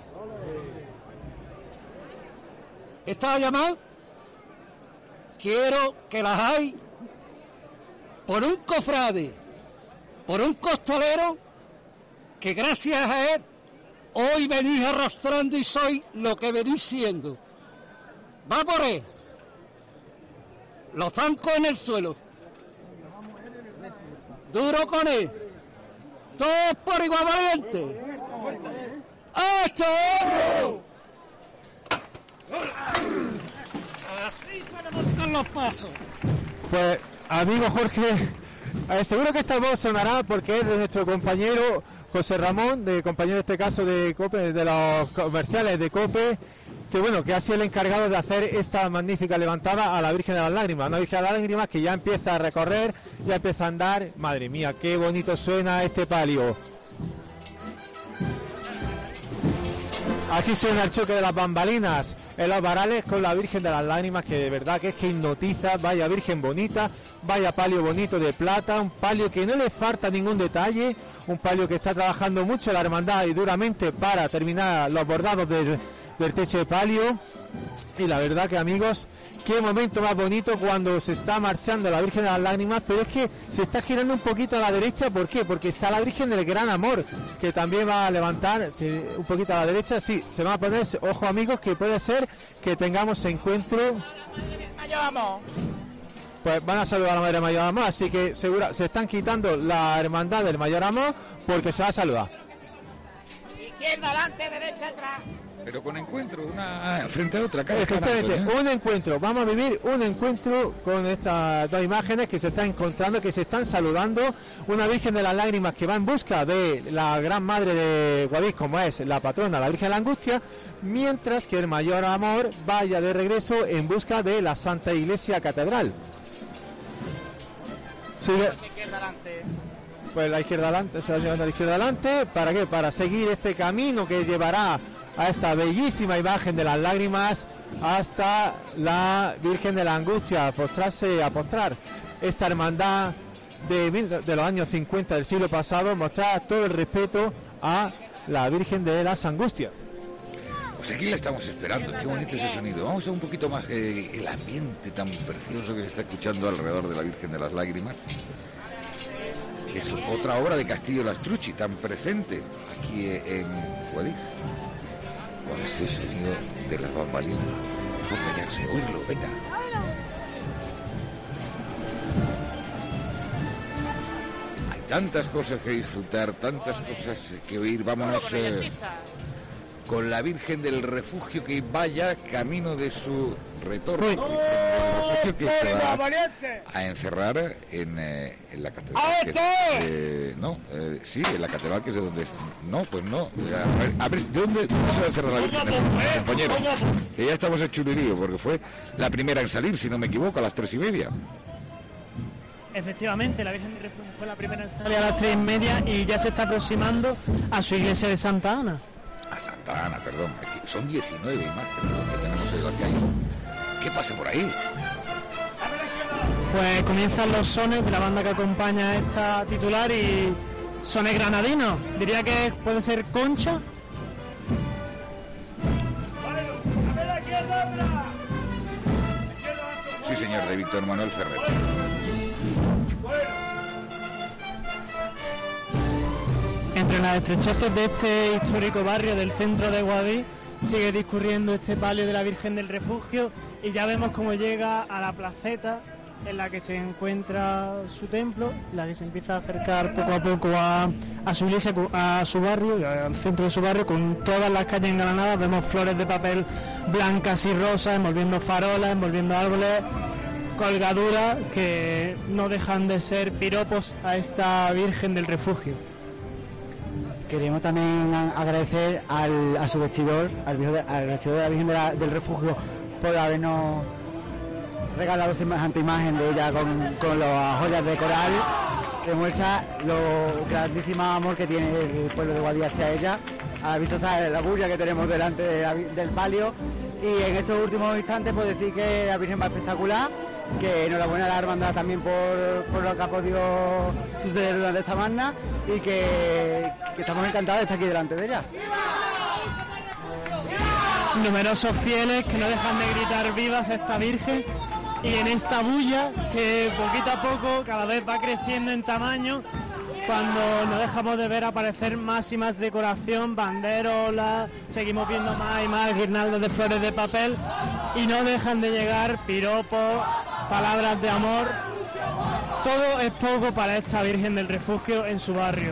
Esta llamada quiero que las hay por un cofrade, por un costalero, que gracias a él hoy venís arrastrando y soy lo que venís siendo. Va por él. Los zancos en el suelo. Duro con él. Todos por igual valiente. ¡Esto! Así se levantan los pasos. Pues, amigo Jorge, seguro que esta voz sonará porque es de nuestro compañero José Ramón, compañero en este caso de Cope, de los comerciales de Cope, que ha sido el encargado de hacer esta magnífica levantada a la Virgen de las Lágrimas, una Virgen de las Lágrimas que ya empieza a recorrer, ya empieza a andar. Madre mía, qué bonito suena este palio. Así suena el choque de las bambalinas en los varales con la Virgen de las Lágrimas, que de verdad que es que hipnotiza. Vaya Virgen bonita, vaya palio bonito de plata, un palio que no le falta ningún detalle, un palio que está trabajando mucho la hermandad y duramente para terminar los bordados del techo de palio. Y la verdad que, amigos, qué momento más bonito cuando se está marchando la Virgen de las Lágrimas, pero es que se está girando un poquito a la derecha. ¿Por qué? Porque está la Virgen del Gran Amor, que también va a levantar un poquito a la derecha. Sí, se va a poner, ojo amigos, que puede ser que tengamos encuentro. Pues van a saludar a la Madre Mayor Amor, así que segura se están quitando la hermandad del Mayor Amor porque se va a saludar. Izquierda adelante, derecha atrás. pero con encuentro, una frente a otra. Efectivamente, un encuentro. Vamos a vivir un encuentro con estas dos imágenes que se están encontrando, que se están saludando. Una Virgen de las Lágrimas que va en busca de la gran madre de Guadix, como es la patrona, la Virgen de la Angustia, mientras que el Mayor Amor vaya de regreso en busca de la Santa Iglesia Catedral. Sigue. Pues la izquierda adelante, está llevando a la izquierda adelante. ¿Para qué? Para seguir este camino que llevará a esta bellísima imagen de las lágrimas hasta la Virgen de la Angustia, a postrar esta hermandad de los años 50 del siglo pasado, mostrar todo el respeto a la Virgen de las Angustias. Pues aquí la estamos esperando, qué bonito ese sonido. Vamos a un poquito más el ambiente tan precioso que se está escuchando alrededor de la Virgen de las Lágrimas, que es otra obra de Castillo Lastrucci, tan presente aquí en Guadix. Con este sonido de las bambalinas, acompañarse, oírlo, venga. Hay tantas cosas que disfrutar, tantas cosas que oír. Vámonos con la Virgen del Refugio, que vaya camino de su retorno. El refugio que se va a encerrar en la catedral. Sí, en la catedral, que es de donde es. No, pues no. A ver, ¿de dónde se va a encerrar la Virgen? Compañero, que ya estamos en chulirío, porque fue la primera en salir, si no me equivoco, a las 3:30. Efectivamente, la Virgen del Refugio fue la primera en salir a las 3:30 y ya se está aproximando a su iglesia de Santa Ana. A Santa Ana, perdón. Son 19 imágenes que tenemos en las calles. ¿Qué pasa por ahí? Pues comienzan los sones de la banda que acompaña a esta titular y sones granadinos. Diría que puede ser Concha. Sí, señor, de Víctor Manuel Ferrer. Entre las estrecheces de este histórico barrio del centro de Guadix sigue discurriendo este palio de la Virgen del Refugio y ya vemos cómo llega a la placeta en la que se encuentra su templo, la que se empieza a acercar poco a poco a su iglesia, a su barrio, al centro de su barrio, con todas las calles engalanadas. Vemos flores de papel blancas y rosas, envolviendo farolas, envolviendo árboles, colgaduras que no dejan de ser piropos a esta Virgen del Refugio. Queremos también agradecer a su vestidor, al vestidor de la Virgen del Refugio, por habernos regalado semejante imagen de ella con las joyas de coral, que muestra lo grandísimo amor que tiene el pueblo de Guadix hacia ella. Ha visto la bulla que tenemos delante del palio, y en estos últimos instantes puedo decir que la Virgen va espectacular, que enhorabuena a la hermandad también por lo que ha podido suceder durante esta magna, y que estamos encantados de estar aquí delante de ella. Numerosos fieles que no dejan de gritar vivas a esta Virgen, y en esta bulla que poquito a poco cada vez va creciendo en tamaño, cuando no dejamos de ver aparecer más y más decoración, banderolas, seguimos viendo más y más guirnaldas de flores de papel, y no dejan de llegar piropos, palabras de amor. Todo es poco para esta Virgen del Refugio en su barrio.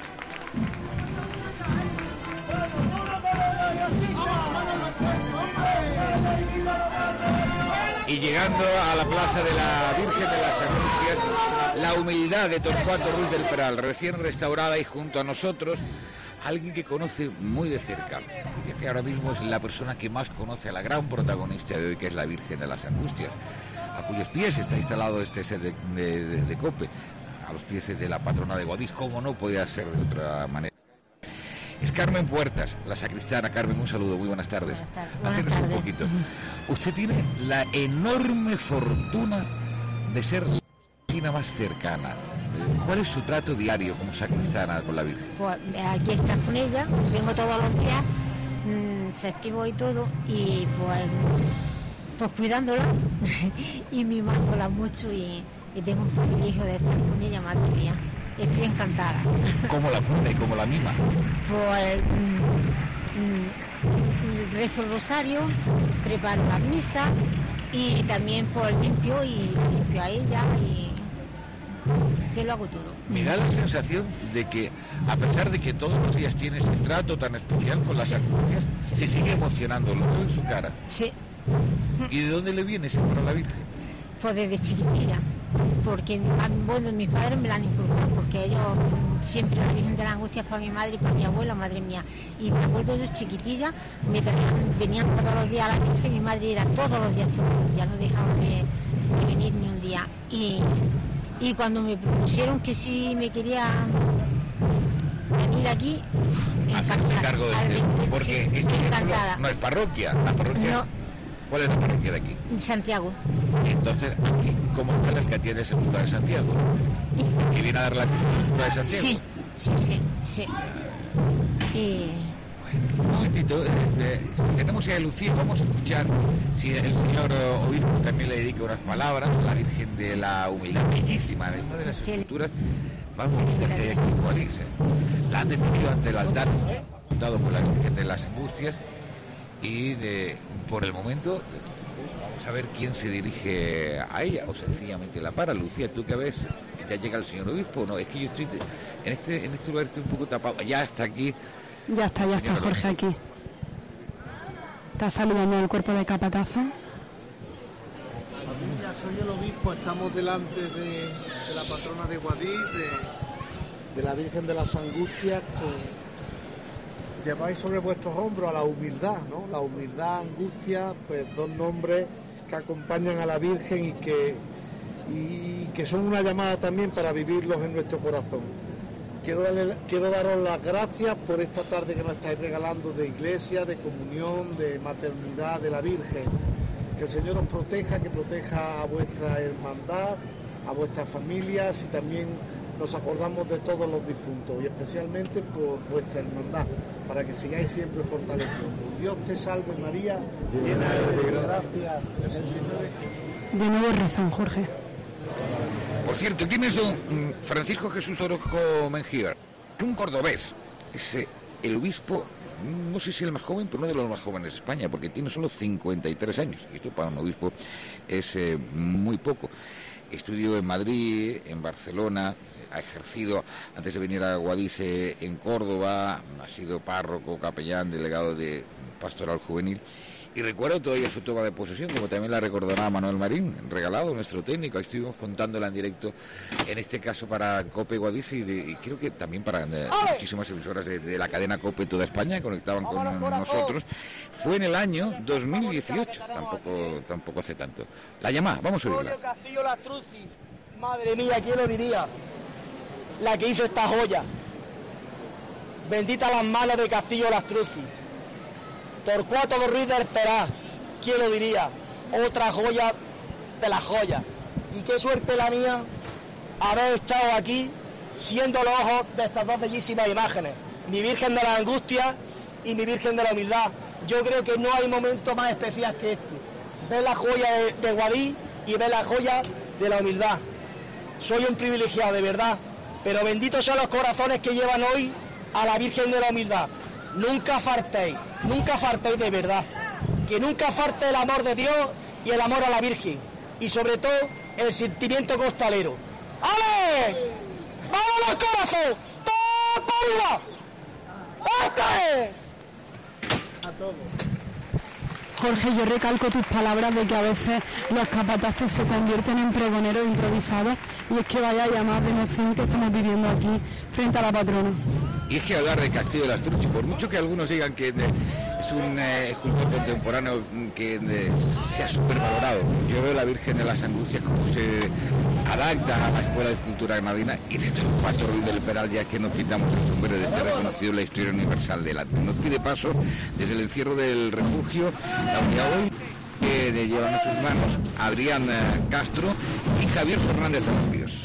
Y llegando a la plaza de la Virgen de las Angustias, la humildad de Torcuato Ruiz del Peral, recién restaurada, y junto a nosotros alguien que conoce muy de cerca, ya que ahora mismo es la persona que más conoce a la gran protagonista de hoy, que es la Virgen de las Angustias, a cuyos pies está instalado este set de COPE, a los pies de la patrona de Guadix, como no podía ser de otra manera. Es Carmen Puertas, la sacristana. Carmen, un saludo, muy buenas tardes. Acérquese un poquito. Usted tiene la enorme fortuna de ser la vecina más cercana. ¿Cuál es su trato diario como sacristana con la Virgen? Pues aquí estar con ella, vengo todos los días, festivo y todo, y pues cuidándola y mimándola mucho, y tengo un privilegio de estar con ella, madre mía. Estoy encantada. ¿Cómo la pone? ¿Cómo la mima? Pues rezo el rosario, preparo las misas, y también pues limpio a ella, y que lo hago todo. Me da la sensación de que, a pesar de que todos los días tienes un trato tan especial con las angustias, se sigue emocionando, lo veo en su cara. Sí. ¿Y de dónde le viene ese amor a la Virgen? Pues desde chiquitilla, porque bueno, mis padres me la han inculcado, porque ellos siempre la Virgen de las Angustias para mi madre y para mi abuela, madre mía. Y me acuerdo yo chiquitilla, venían todos los días a la Virgen, mi madre era todos los días, no dejaba de venir ni un día. Y cuando me propusieron que si me quería venir aquí, hacerse cargo del porque sí, este encantada. No es parroquia, la parroquia no. es, ¿cuál es la parroquia de aquí? Santiago. Entonces, aquí, ¿cómo está el que tiene sepultura de Santiago? ¿Y viene a dar la sepultura de Santiago? Sí. Un momentito, tenemos a Lucía, vamos a escuchar si el señor obispo también le dedica unas palabras a la Virgen de la Humildad, bellísima, en una de las esculturas más bonitas que hay aquí en Guadix. La han detenido ante el altar, montado por la Virgen de las Angustias, y por el momento vamos a ver quién se dirige a ella, o sencillamente la para. Lucía, ¿tú qué ves? ¿Ya llega el señor obispo? No, es que yo estoy en este lugar estoy un poco tapado. Ya está aquí. Ya está Jorge aquí. Está saludando al cuerpo de capatazo. Familia, soy el obispo, estamos delante de la patrona de Guadix, de la Virgen de las Angustias. Lleváis sobre vuestros hombros a la humildad, ¿no? La humildad, angustia, pues dos nombres que acompañan a la Virgen y que son una llamada también para vivirlos en nuestro corazón. Quiero daros las gracias por esta tarde que nos estáis regalando de iglesia, de comunión, de maternidad de la Virgen. Que el Señor os proteja, que proteja a vuestra hermandad, a vuestras familias, y también nos acordamos de todos los difuntos y especialmente por vuestra hermandad, para que sigáis siempre fortaleciendo. Dios te salve María, llena de gracia, el Señor es... De nuevo rezan, Jorge. Por cierto, ¿quién es don Francisco Jesús Orozco Mengíbar? Un cordobés. Es el obispo, no sé si el más joven, pero uno de los más jóvenes de España, porque tiene solo 53 años. Y esto para un obispo es muy poco. Estudió en Madrid, en Barcelona, ha ejercido, antes de venir a Guadix, en Córdoba, ha sido párroco, capellán, delegado de Pastoral Juvenil. Y recuerdo todavía su toma de posesión, como también la recordará Manuel Marín, regalado, nuestro técnico. Ahí estuvimos contándola en directo, en este caso para COPE Guadix y creo que también para muchísimas emisoras de la cadena COPE toda España, que conectaban con nosotros. Fue en el año 2018, tampoco hace tanto. La llamada, vamos a oírla. Castillo Lastruzzi, madre mía, ¿quién lo diría? La que hizo esta joya. Bendita las manos de Castillo Lastruzzi. Torcuato de Ruiz del Perá, ¿quién lo diría? Otra joya de las joyas. Y qué suerte la mía haber estado aquí siendo los ojos de estas dos bellísimas imágenes, mi Virgen de la Angustia y mi Virgen de la Humildad. Yo creo que no hay momento más especial que este. Ver la joya de Guadix y ver la joya de la humildad. Soy un privilegiado, de verdad, pero benditos son los corazones que llevan hoy a la Virgen de la Humildad. Nunca faltéis de verdad, que nunca falte el amor de Dios y el amor a la Virgen, y sobre todo el sentimiento costalero. ¡Ale! ¡Vamos corazón! ¡Todo por igual! ¡Este! A todos. Jorge, yo recalco tus palabras de que a veces los capataces se convierten en pregoneros improvisados, y es que vaya llamada de emoción que estamos viviendo aquí frente a la patrona. Y es que hablar de Castillo Lastruzzi, por mucho que algunos digan que es un escultor contemporáneo que se ha supervalorado, yo veo la Virgen de las Angustias como se adapta a la Escuela de Escultura Granadina, y de estos cuatro Ruiz del Peral, ya que nos quitamos el sombrero de este reconocido en la historia universal del arte. Nos pide paso desde el encierro del refugio, la unidad hoy que llevan en sus manos Adrián Castro y Javier Fernández de los Ríos.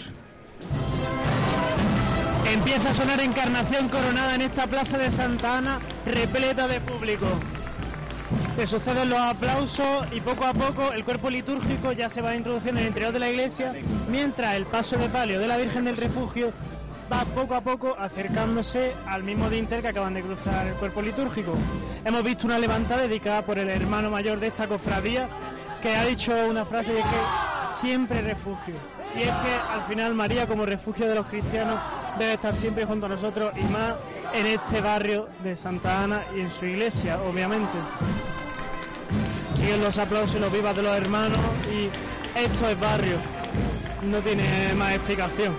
Empieza a sonar Encarnación Coronada en esta plaza de Santa Ana, repleta de público. Se suceden los aplausos y poco a poco el cuerpo litúrgico ya se va introduciendo en el interior de la iglesia, mientras el paso de palio de la Virgen del Refugio va poco a poco acercándose al mismo dintel que acaban de cruzar el cuerpo litúrgico. Hemos visto una levantada dedicada por el hermano mayor de esta cofradía, que ha dicho una frase de que siempre refugio. Y es que al final María, como refugio de los cristianos, debe estar siempre junto a nosotros, y más en este barrio de Santa Ana y en su iglesia, obviamente. Siguen los aplausos y los vivas de los hermanos, y esto es barrio, no tiene más explicación.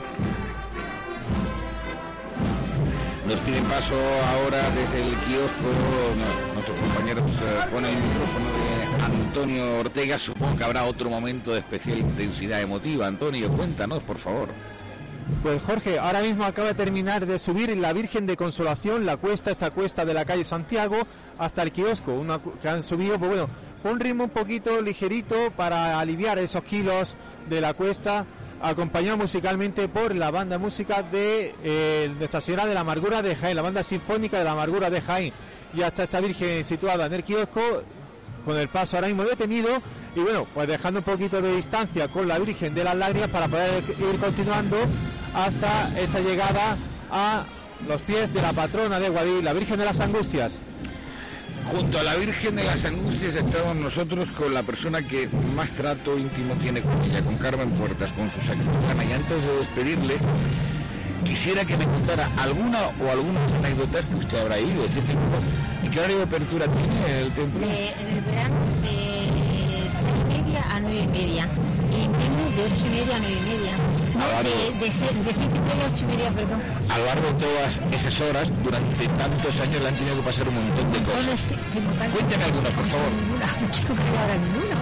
Nos piden paso ahora desde el kiosco nuestros compañeros con el micrófono de Antonio Ortega. Supongo que habrá otro momento de especial intensidad emotiva. Antonio, cuéntanos, por favor. Pues Jorge, ahora mismo acaba de terminar de subir la Virgen de Consolación, esta cuesta de la calle Santiago, hasta el kiosco, que han subido, pues bueno, un ritmo un poquito ligerito para aliviar esos kilos de la cuesta, acompañado musicalmente por la banda música de Nuestra Señora de la Amargura de Jaén, la banda sinfónica de la Amargura de Jaén, y hasta esta Virgen situada en el kiosco, con el paso ahora mismo detenido, y bueno, pues dejando un poquito de distancia con la Virgen de las Lágrimas para poder ir continuando hasta esa llegada a los pies de la patrona de Guadix, la Virgen de las Angustias. Junto a la Virgen de las Angustias estamos nosotros con la persona que más trato íntimo tiene con ella, con Carmen Puertas, con su sacristana. Y antes de despedirle, quisiera que me contara algunas anécdotas que usted habrá ido. Es decir, ¿y qué horario de apertura tiene el templo? En el verano de 6:30 a 9:30. Y en invierno de 8:30 a 9:30. No, de 7:30 a 8:30, perdón. A lo largo de todas esas horas, durante tantos años, le han tenido que pasar un montón de cosas. Cuénteme alguna, por favor. No quiero que ahora ninguna.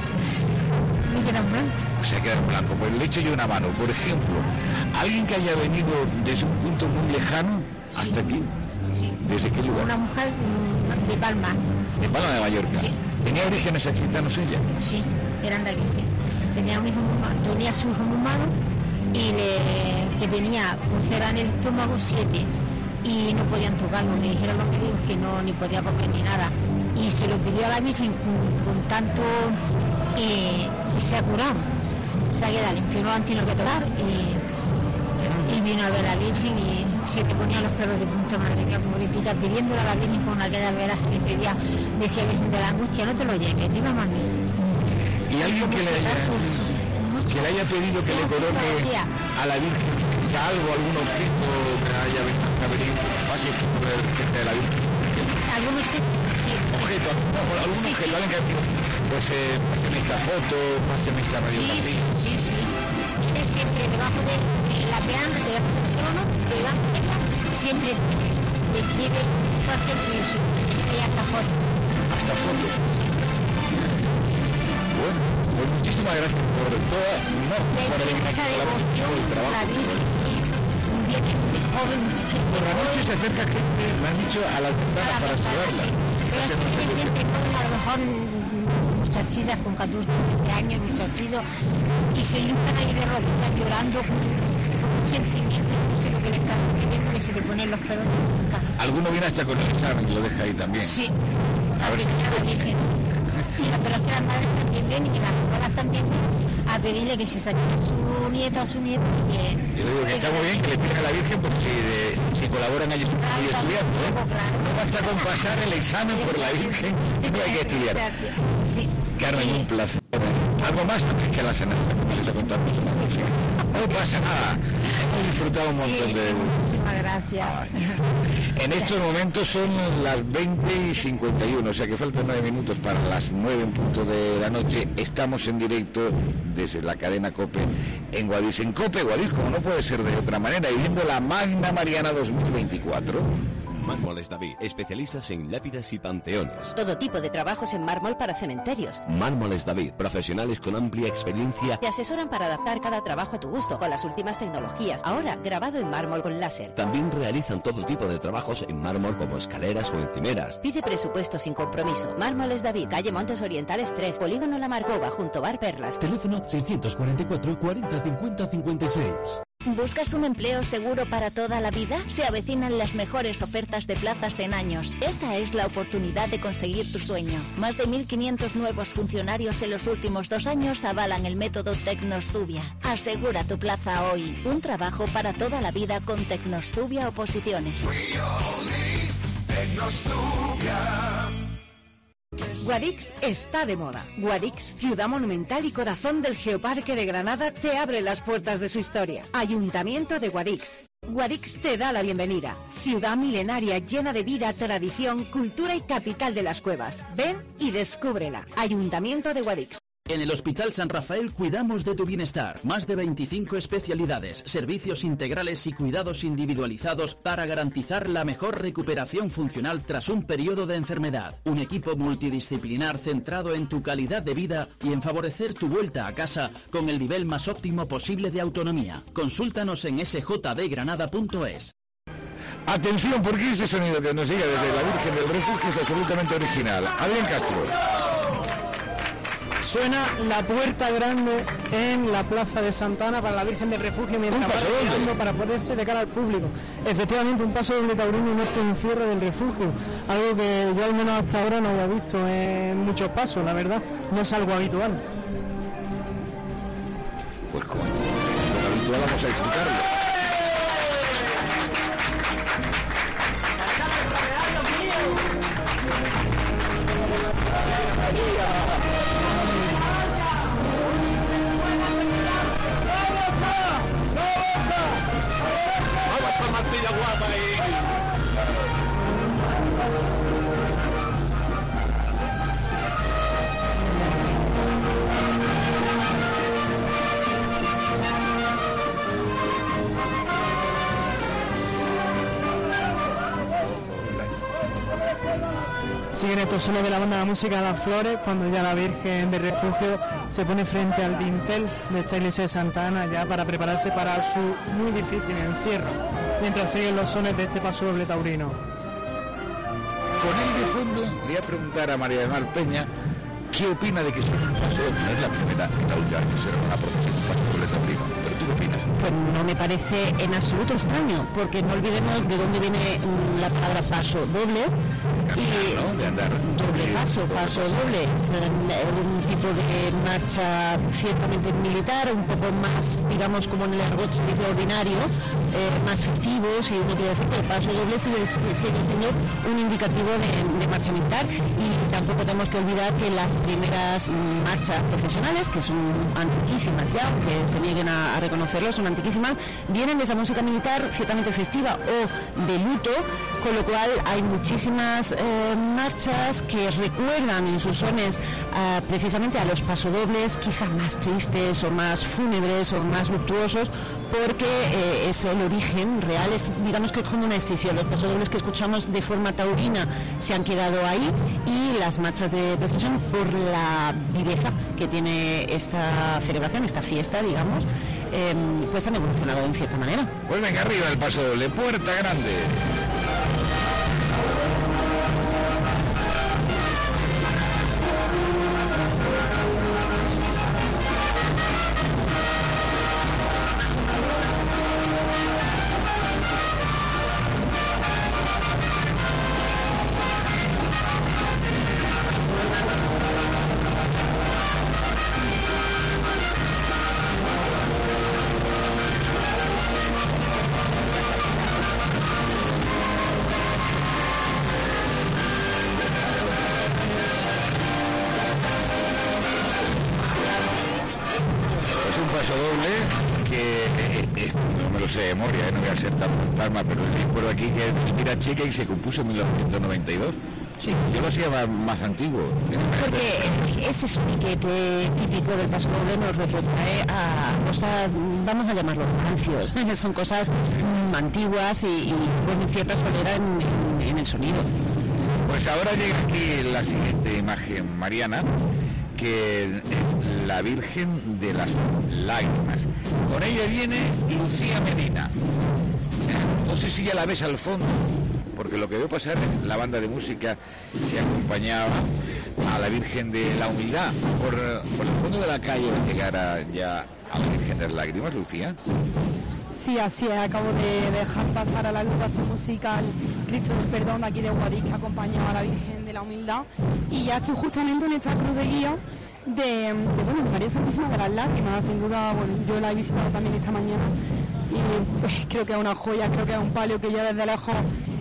Me queda en blanco. O sea, queda en blanco. Pues le echo yo una mano. Por ejemplo, alguien que haya venido desde un punto muy lejano hasta aquí. Sí. ¿Desde qué lugar? Una mujer de Palma. ¿De Palma de Mallorca? Sí. ¿Tenía orígenes gitanos ella? Sí, eran de aquí, sí. Tenía un hijo muy malo, tenía su hijo muy malo, y que tenía úlcera en el estómago 7, y no podían tocarlo. Le dijeron los médicos que no, ni podía comer ni nada, y se lo pidió a la Virgen con tanto, y se ha curado. Se ha quedado limpio, no han tenido que tocar, y vino a ver a la Virgen, y se te ponían los pelos de punta, madre mía, como grita, pidiéndole a la Virgen con aquellas veras que le pedía, decía Virgen de la Angustia, no te lo lleves, llévame a mí. ¿Y alguien que le haya pedido que le coloque a la Virgen algo, algún objeto que haya venido fácil por el gente de la Virgen? Algunos sí. ¿Objeto? ¿Algún objeto? ¿Alguien que pues páseme esta foto, páseme esta radiografía? Sí. Tiene siempre debajo de la peana, debajo del trono, debajo de ella, siempre le escribe cualquier pienso, y hasta foto. ¿Hasta fotos? Bueno, pues muchísimas gracias por todo, por el trabajo. Por la noche se acerca gente, me han dicho, a la ventana para saludarla. A lo mejor muchachillas con 14, 15 años, muchachillos, y se hincan ahí de rodillas llorando con un sentimiento, no sé lo que le están pidiendo, que se le ponen los pelos de punta. Alguno viene hasta con el examen y lo deja ahí también. Sí, a ver si pero es que las madres también vienen y las abuelas también vienen a pedirle que se saque a su nieto, a su nieto. Yo digo que está muy bien que le pida a la Virgen porque si colaboran ellos estudiando, no basta con pasar el examen por la Virgen, no hay que estudiar. Sí. Carmen, un placer. Algo más también que la cena, que les he contado. No pasa nada. Hemos disfrutado un montón de... Muchísimas gracias. En estos momentos son las 20:51, o sea que faltan 9 minutos para las 9 en punto de la noche. Estamos en directo desde la cadena COPE en Guadix. En COPE Guadix, como no puede ser de otra manera, y viendo la Magna Mariana 2024. Mármoles David, especialistas en lápidas y panteones. Todo tipo de trabajos en mármol para cementerios. Mármoles David, profesionales con amplia experiencia. Te asesoran para adaptar cada trabajo a tu gusto, con las últimas tecnologías. Ahora, grabado en mármol con láser. También realizan todo tipo de trabajos en mármol como escaleras o encimeras. Pide presupuesto sin compromiso. Mármoles David, calle Montes Orientales 3, Polígono La Marcova, junto Bar Perlas. Teléfono 644 40 50 56. ¿Buscas un empleo seguro para toda la vida? Se avecinan las mejores ofertas de plazas en años. Esta es la oportunidad de conseguir tu sueño. Más de 1.500 nuevos funcionarios en los últimos 2 años avalan el método Tecnostubia. Asegura tu plaza hoy. Un trabajo para toda la vida con Tecnostubia Oposiciones. Guadix está de moda. Guadix, ciudad monumental y corazón del Geoparque de Granada, te abre las puertas de su historia. Ayuntamiento de Guadix. Guadix te da la bienvenida. Ciudad milenaria llena de vida, tradición, cultura y capital de las cuevas. Ven y descúbrela. Ayuntamiento de Guadix. En el Hospital San Rafael cuidamos de tu bienestar. Más de 25 especialidades, servicios integrales y cuidados individualizados para garantizar la mejor recuperación funcional tras un periodo de enfermedad. Un equipo multidisciplinar centrado en tu calidad de vida y en favorecer tu vuelta a casa con el nivel más óptimo posible de autonomía. Consúltanos en sjdgranada.es. Atención, porque ese sonido que nos llega desde la Virgen del Refugio es absolutamente original. Adrián Castro. Suena la puerta grande en la plaza de Santa Ana para la Virgen del Refugio mientras va girando para ponerse de cara al público. Efectivamente, un paso doble taurino en este encierro del refugio, algo que yo al menos hasta ahora no había visto en muchos pasos, la verdad, no es algo habitual. Pues como es habitual, vamos a disfrutarlo. Siguen estos solos de la banda de música Las Flores cuando ya la Virgen del Refugio se pone frente al dintel de esta iglesia de Santa Ana ya para prepararse para su muy difícil encierro, mientras siguen los sones de este paso doble taurino. Con él de fondo le voy a preguntar a María del Mar Peña qué opina de que sea un paso doble. No es la primera ni la última vez que será una procesión un paso doble taurino, pero ¿tú qué opinas? Pues no me parece en absoluto extraño, porque no olvidemos de dónde viene la palabra paso doble. Y doble paso doble, es un tipo de marcha ciertamente militar, un poco más, digamos, como en el argot se dice ordinario, más festivos, y uno quiere decir que el paso doble sigue siendo un indicativo de marcha militar. Y tampoco tenemos que olvidar que las primeras marchas procesionales, que son antiquísimas ya, aunque se nieguen a reconocerlo, son antiquísimas, vienen de esa música militar ciertamente festiva o de luto, con lo cual hay muchísimas marchas que recuerdan en sus sones precisamente a los pasodobles, quizá más tristes o más fúnebres o más luctuosos, porque es el origen real, es, digamos que es como una escisión. Los pasodobles que escuchamos de forma taurina se han quedado ahí, y las marchas de procesión, por la viveza que tiene esta celebración, esta fiesta, digamos, pues han evolucionado en cierta manera. Pues venga, arriba el pasodoble, puerta grande. De memoria, no voy a ser tan fantasma, pero recuerdo aquí que es Mira Checa y se compuso en 1992. Sí. Yo lo hacía más antiguo. Porque ese soniquete típico del paso doble nos retrotrae a cosas, vamos a llamarlo rancios, son cosas antiguas y con cierta solera en el sonido. Pues ahora llega aquí la siguiente imagen mariana, que es la Virgen de las Lágrimas. Con ella viene Lucía Medina. No sé si ya la ves al fondo, porque lo que veo pasar es la banda de música que acompañaba a la Virgen de la Humildad por el fondo de la calle de llegar ya a la Virgen de las Lágrimas, Lucía. Sí, así es, acabo de dejar pasar a la agrupación musical Cristo del Perdón de aquí de Guadix, que acompañaba a la Virgen de la Humildad, y ya estoy justamente en esta cruz de guía de María Santísima de las Lágrimas. Sin duda, bueno, yo la he visitado también esta mañana y creo que es una joya, creo que es un palio que ya desde lejos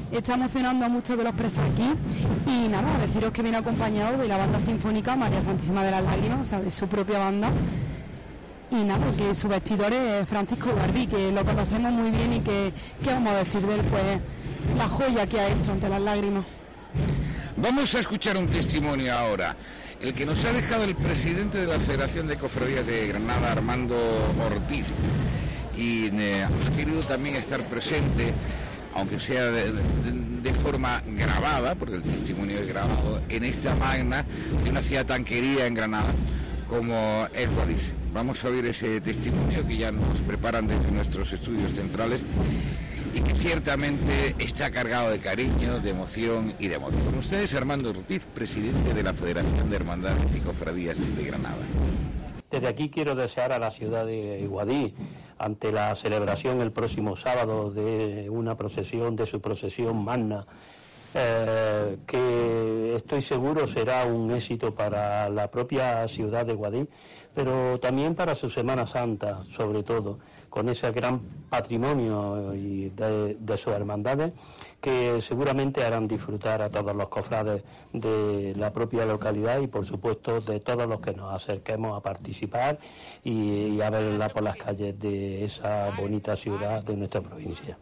está emocionando a muchos de los presos aquí. Y nada, deciros que viene acompañado de la banda sinfónica María Santísima de las Lágrimas, o sea, de su propia banda. Y nada, que su vestidor es Francisco Garbí, que lo conocemos muy bien y que, ¿qué vamos a decir de él? Pues la joya que ha hecho ante las lágrimas. Vamos a escuchar un testimonio ahora, el que nos ha dejado el presidente de la Federación de Cofradías de Granada, Armando Ortiz, y ha querido también estar presente, aunque sea de forma grabada, porque el testimonio es grabado, en esta magna de una ciudad tan querida en Granada como es Guadix. Vamos a oír ese testimonio que ya nos preparan desde nuestros estudios centrales y que ciertamente está cargado de cariño, de emoción y de amor. Con ustedes, Armando Ortiz, presidente de la Federación de Hermandades y Cofradías de Granada. Desde aquí quiero desear a la ciudad de Guadix, ante la celebración el próximo sábado de una procesión, de su procesión magna, que estoy seguro será un éxito para la propia ciudad de Guadix, pero también para su Semana Santa, sobre todo, con ese gran patrimonio y de sus hermandades, que seguramente harán disfrutar a todos los cofrades de la propia localidad y, por supuesto, de todos los que nos acerquemos a participar y a verla por las calles de esa bonita ciudad de nuestra provincia.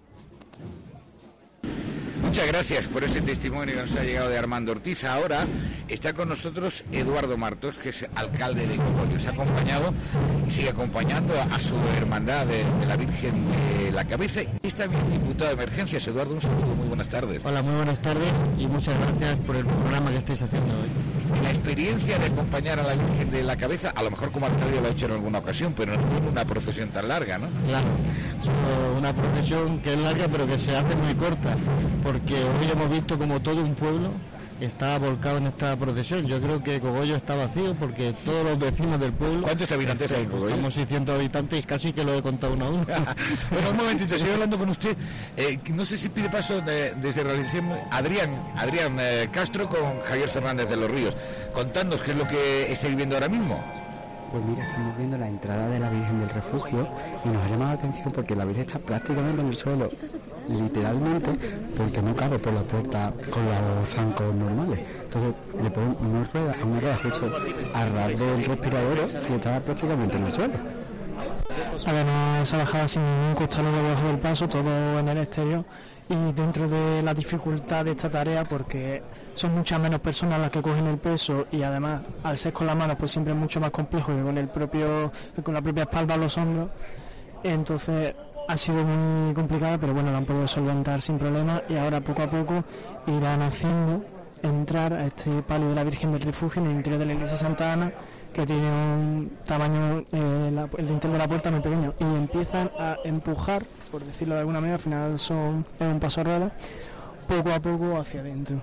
Muchas gracias por ese testimonio que nos ha llegado de Armando Ortiz. Ahora está con nosotros Eduardo Martos, que es alcalde de Cogollos. Ha acompañado y sigue acompañando a su hermandad de la Virgen de la Cabeza. Y está bien diputado de emergencias. Eduardo, un saludo, muy buenas tardes. Hola, muy buenas tardes y muchas gracias por el programa que estáis haciendo hoy. La experiencia de acompañar a la Virgen de la Cabeza, a lo mejor como alcalde lo ha hecho en alguna ocasión, pero no en una procesión tan larga, ¿no? Claro, es una procesión que es larga pero que se hace muy corta, porque hoy hemos visto como todo un pueblo está volcado en esta procesión. Yo creo que Cogollos está vacío porque todos los vecinos del pueblo... ¿Cuántos habitantes hay en Cogollos? Estamos 600 habitantes y casi que lo he contado uno a uno. Bueno, un momentito, estoy hablando con usted. No sé si pide paso desde realización Adrián Castro con Javier Fernández de los Ríos. Contadnos qué es lo que estáis viendo ahora mismo. Pues mira, estamos viendo la entrada de la Virgen del Refugio y nos ha llamado la atención porque la Virgen está prácticamente en el suelo, literalmente, porque no cabe por la puerta con los zancos normales. Entonces le ponen una rueda justo a ras del respiradero y estaba prácticamente en el suelo. Además, esa bajada sin ningún costalero debajo del paso, todo en el exterior. Y dentro de la dificultad de esta tarea, porque son muchas menos personas las que cogen el peso y además al ser con las manos pues siempre es mucho más complejo que con la propia espalda o los hombros, entonces ha sido muy complicada, pero bueno, la han podido solventar sin problema y ahora poco a poco irán haciendo entrar a este palio de la Virgen del Refugio en el interior de la iglesia Santa Ana, que tiene un tamaño, el dintel de la puerta muy pequeño, y empiezan a empujar, por decirlo de alguna manera, al final es un paso a ruedas, poco a poco hacia adentro.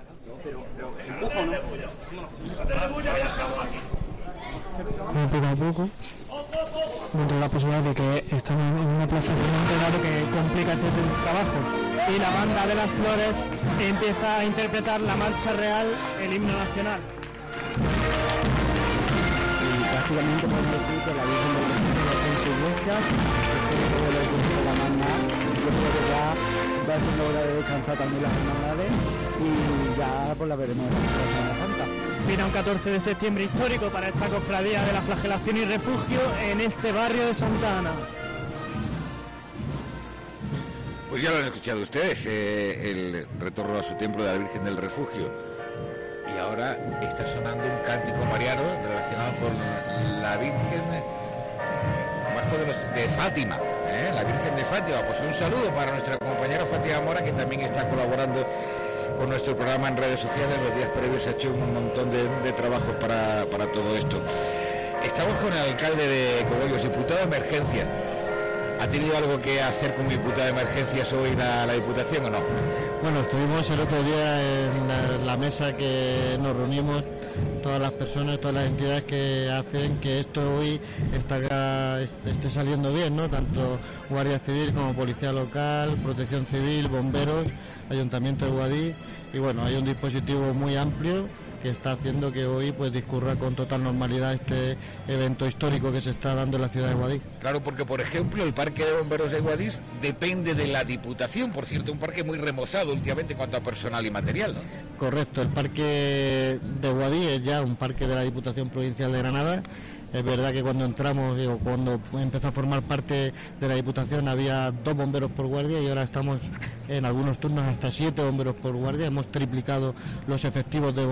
Poco a poco, dentro de la posibilidad de que están en una plaza de que complica este trabajo. Y la banda de las flores empieza a interpretar la marcha real, el himno nacional. Prácticamente podemos decir que la Virgen del Refugio está en su iglesia, después de lo la magna, yo creo que ya va siendo hora de descansar también las hermandades y ya pues la veremos en la Semana Santa. Final un 14 de septiembre histórico para esta cofradía de la Flagelación y Refugio en este barrio de Santa Ana. Pues ya lo han escuchado ustedes, el retorno a su templo de la Virgen del Refugio. Y ahora está sonando un cántico mariano relacionado con la Virgen de Fátima, la Virgen de Fátima. Pues un saludo para nuestra compañera Fátima Mora, que también está colaborando con nuestro programa en redes sociales. Los días previos ha hecho un montón de trabajo para todo esto. Estamos con el alcalde de Cogollos, diputado de emergencias. ¿Ha tenido algo que hacer como diputado de emergencias hoy la Diputación o no? Bueno, estuvimos el otro día en la mesa que nos reunimos toda todas las personas, todas las entidades que hacen que esto hoy esté saliendo bien, ¿no? Tanto Guardia Civil como Policía Local, Protección Civil, Bomberos, Ayuntamiento de Guadix, y bueno, hay un dispositivo muy amplio que está haciendo que hoy pues discurra con total normalidad este evento histórico que se está dando en la ciudad de Guadix. Claro, porque por ejemplo el Parque de Bomberos de Guadix depende de la Diputación, por cierto, un parque muy remozado últimamente en cuanto a personal y material, ¿no? Correcto, el Parque de Guadix es ya un parque de la Diputación Provincial de Granada. Es verdad que cuando entramos, cuando empezó a formar parte de la Diputación había 2 bomberos por guardia y ahora estamos en algunos turnos hasta 7 bomberos por guardia. Hemos triplicado los efectivos de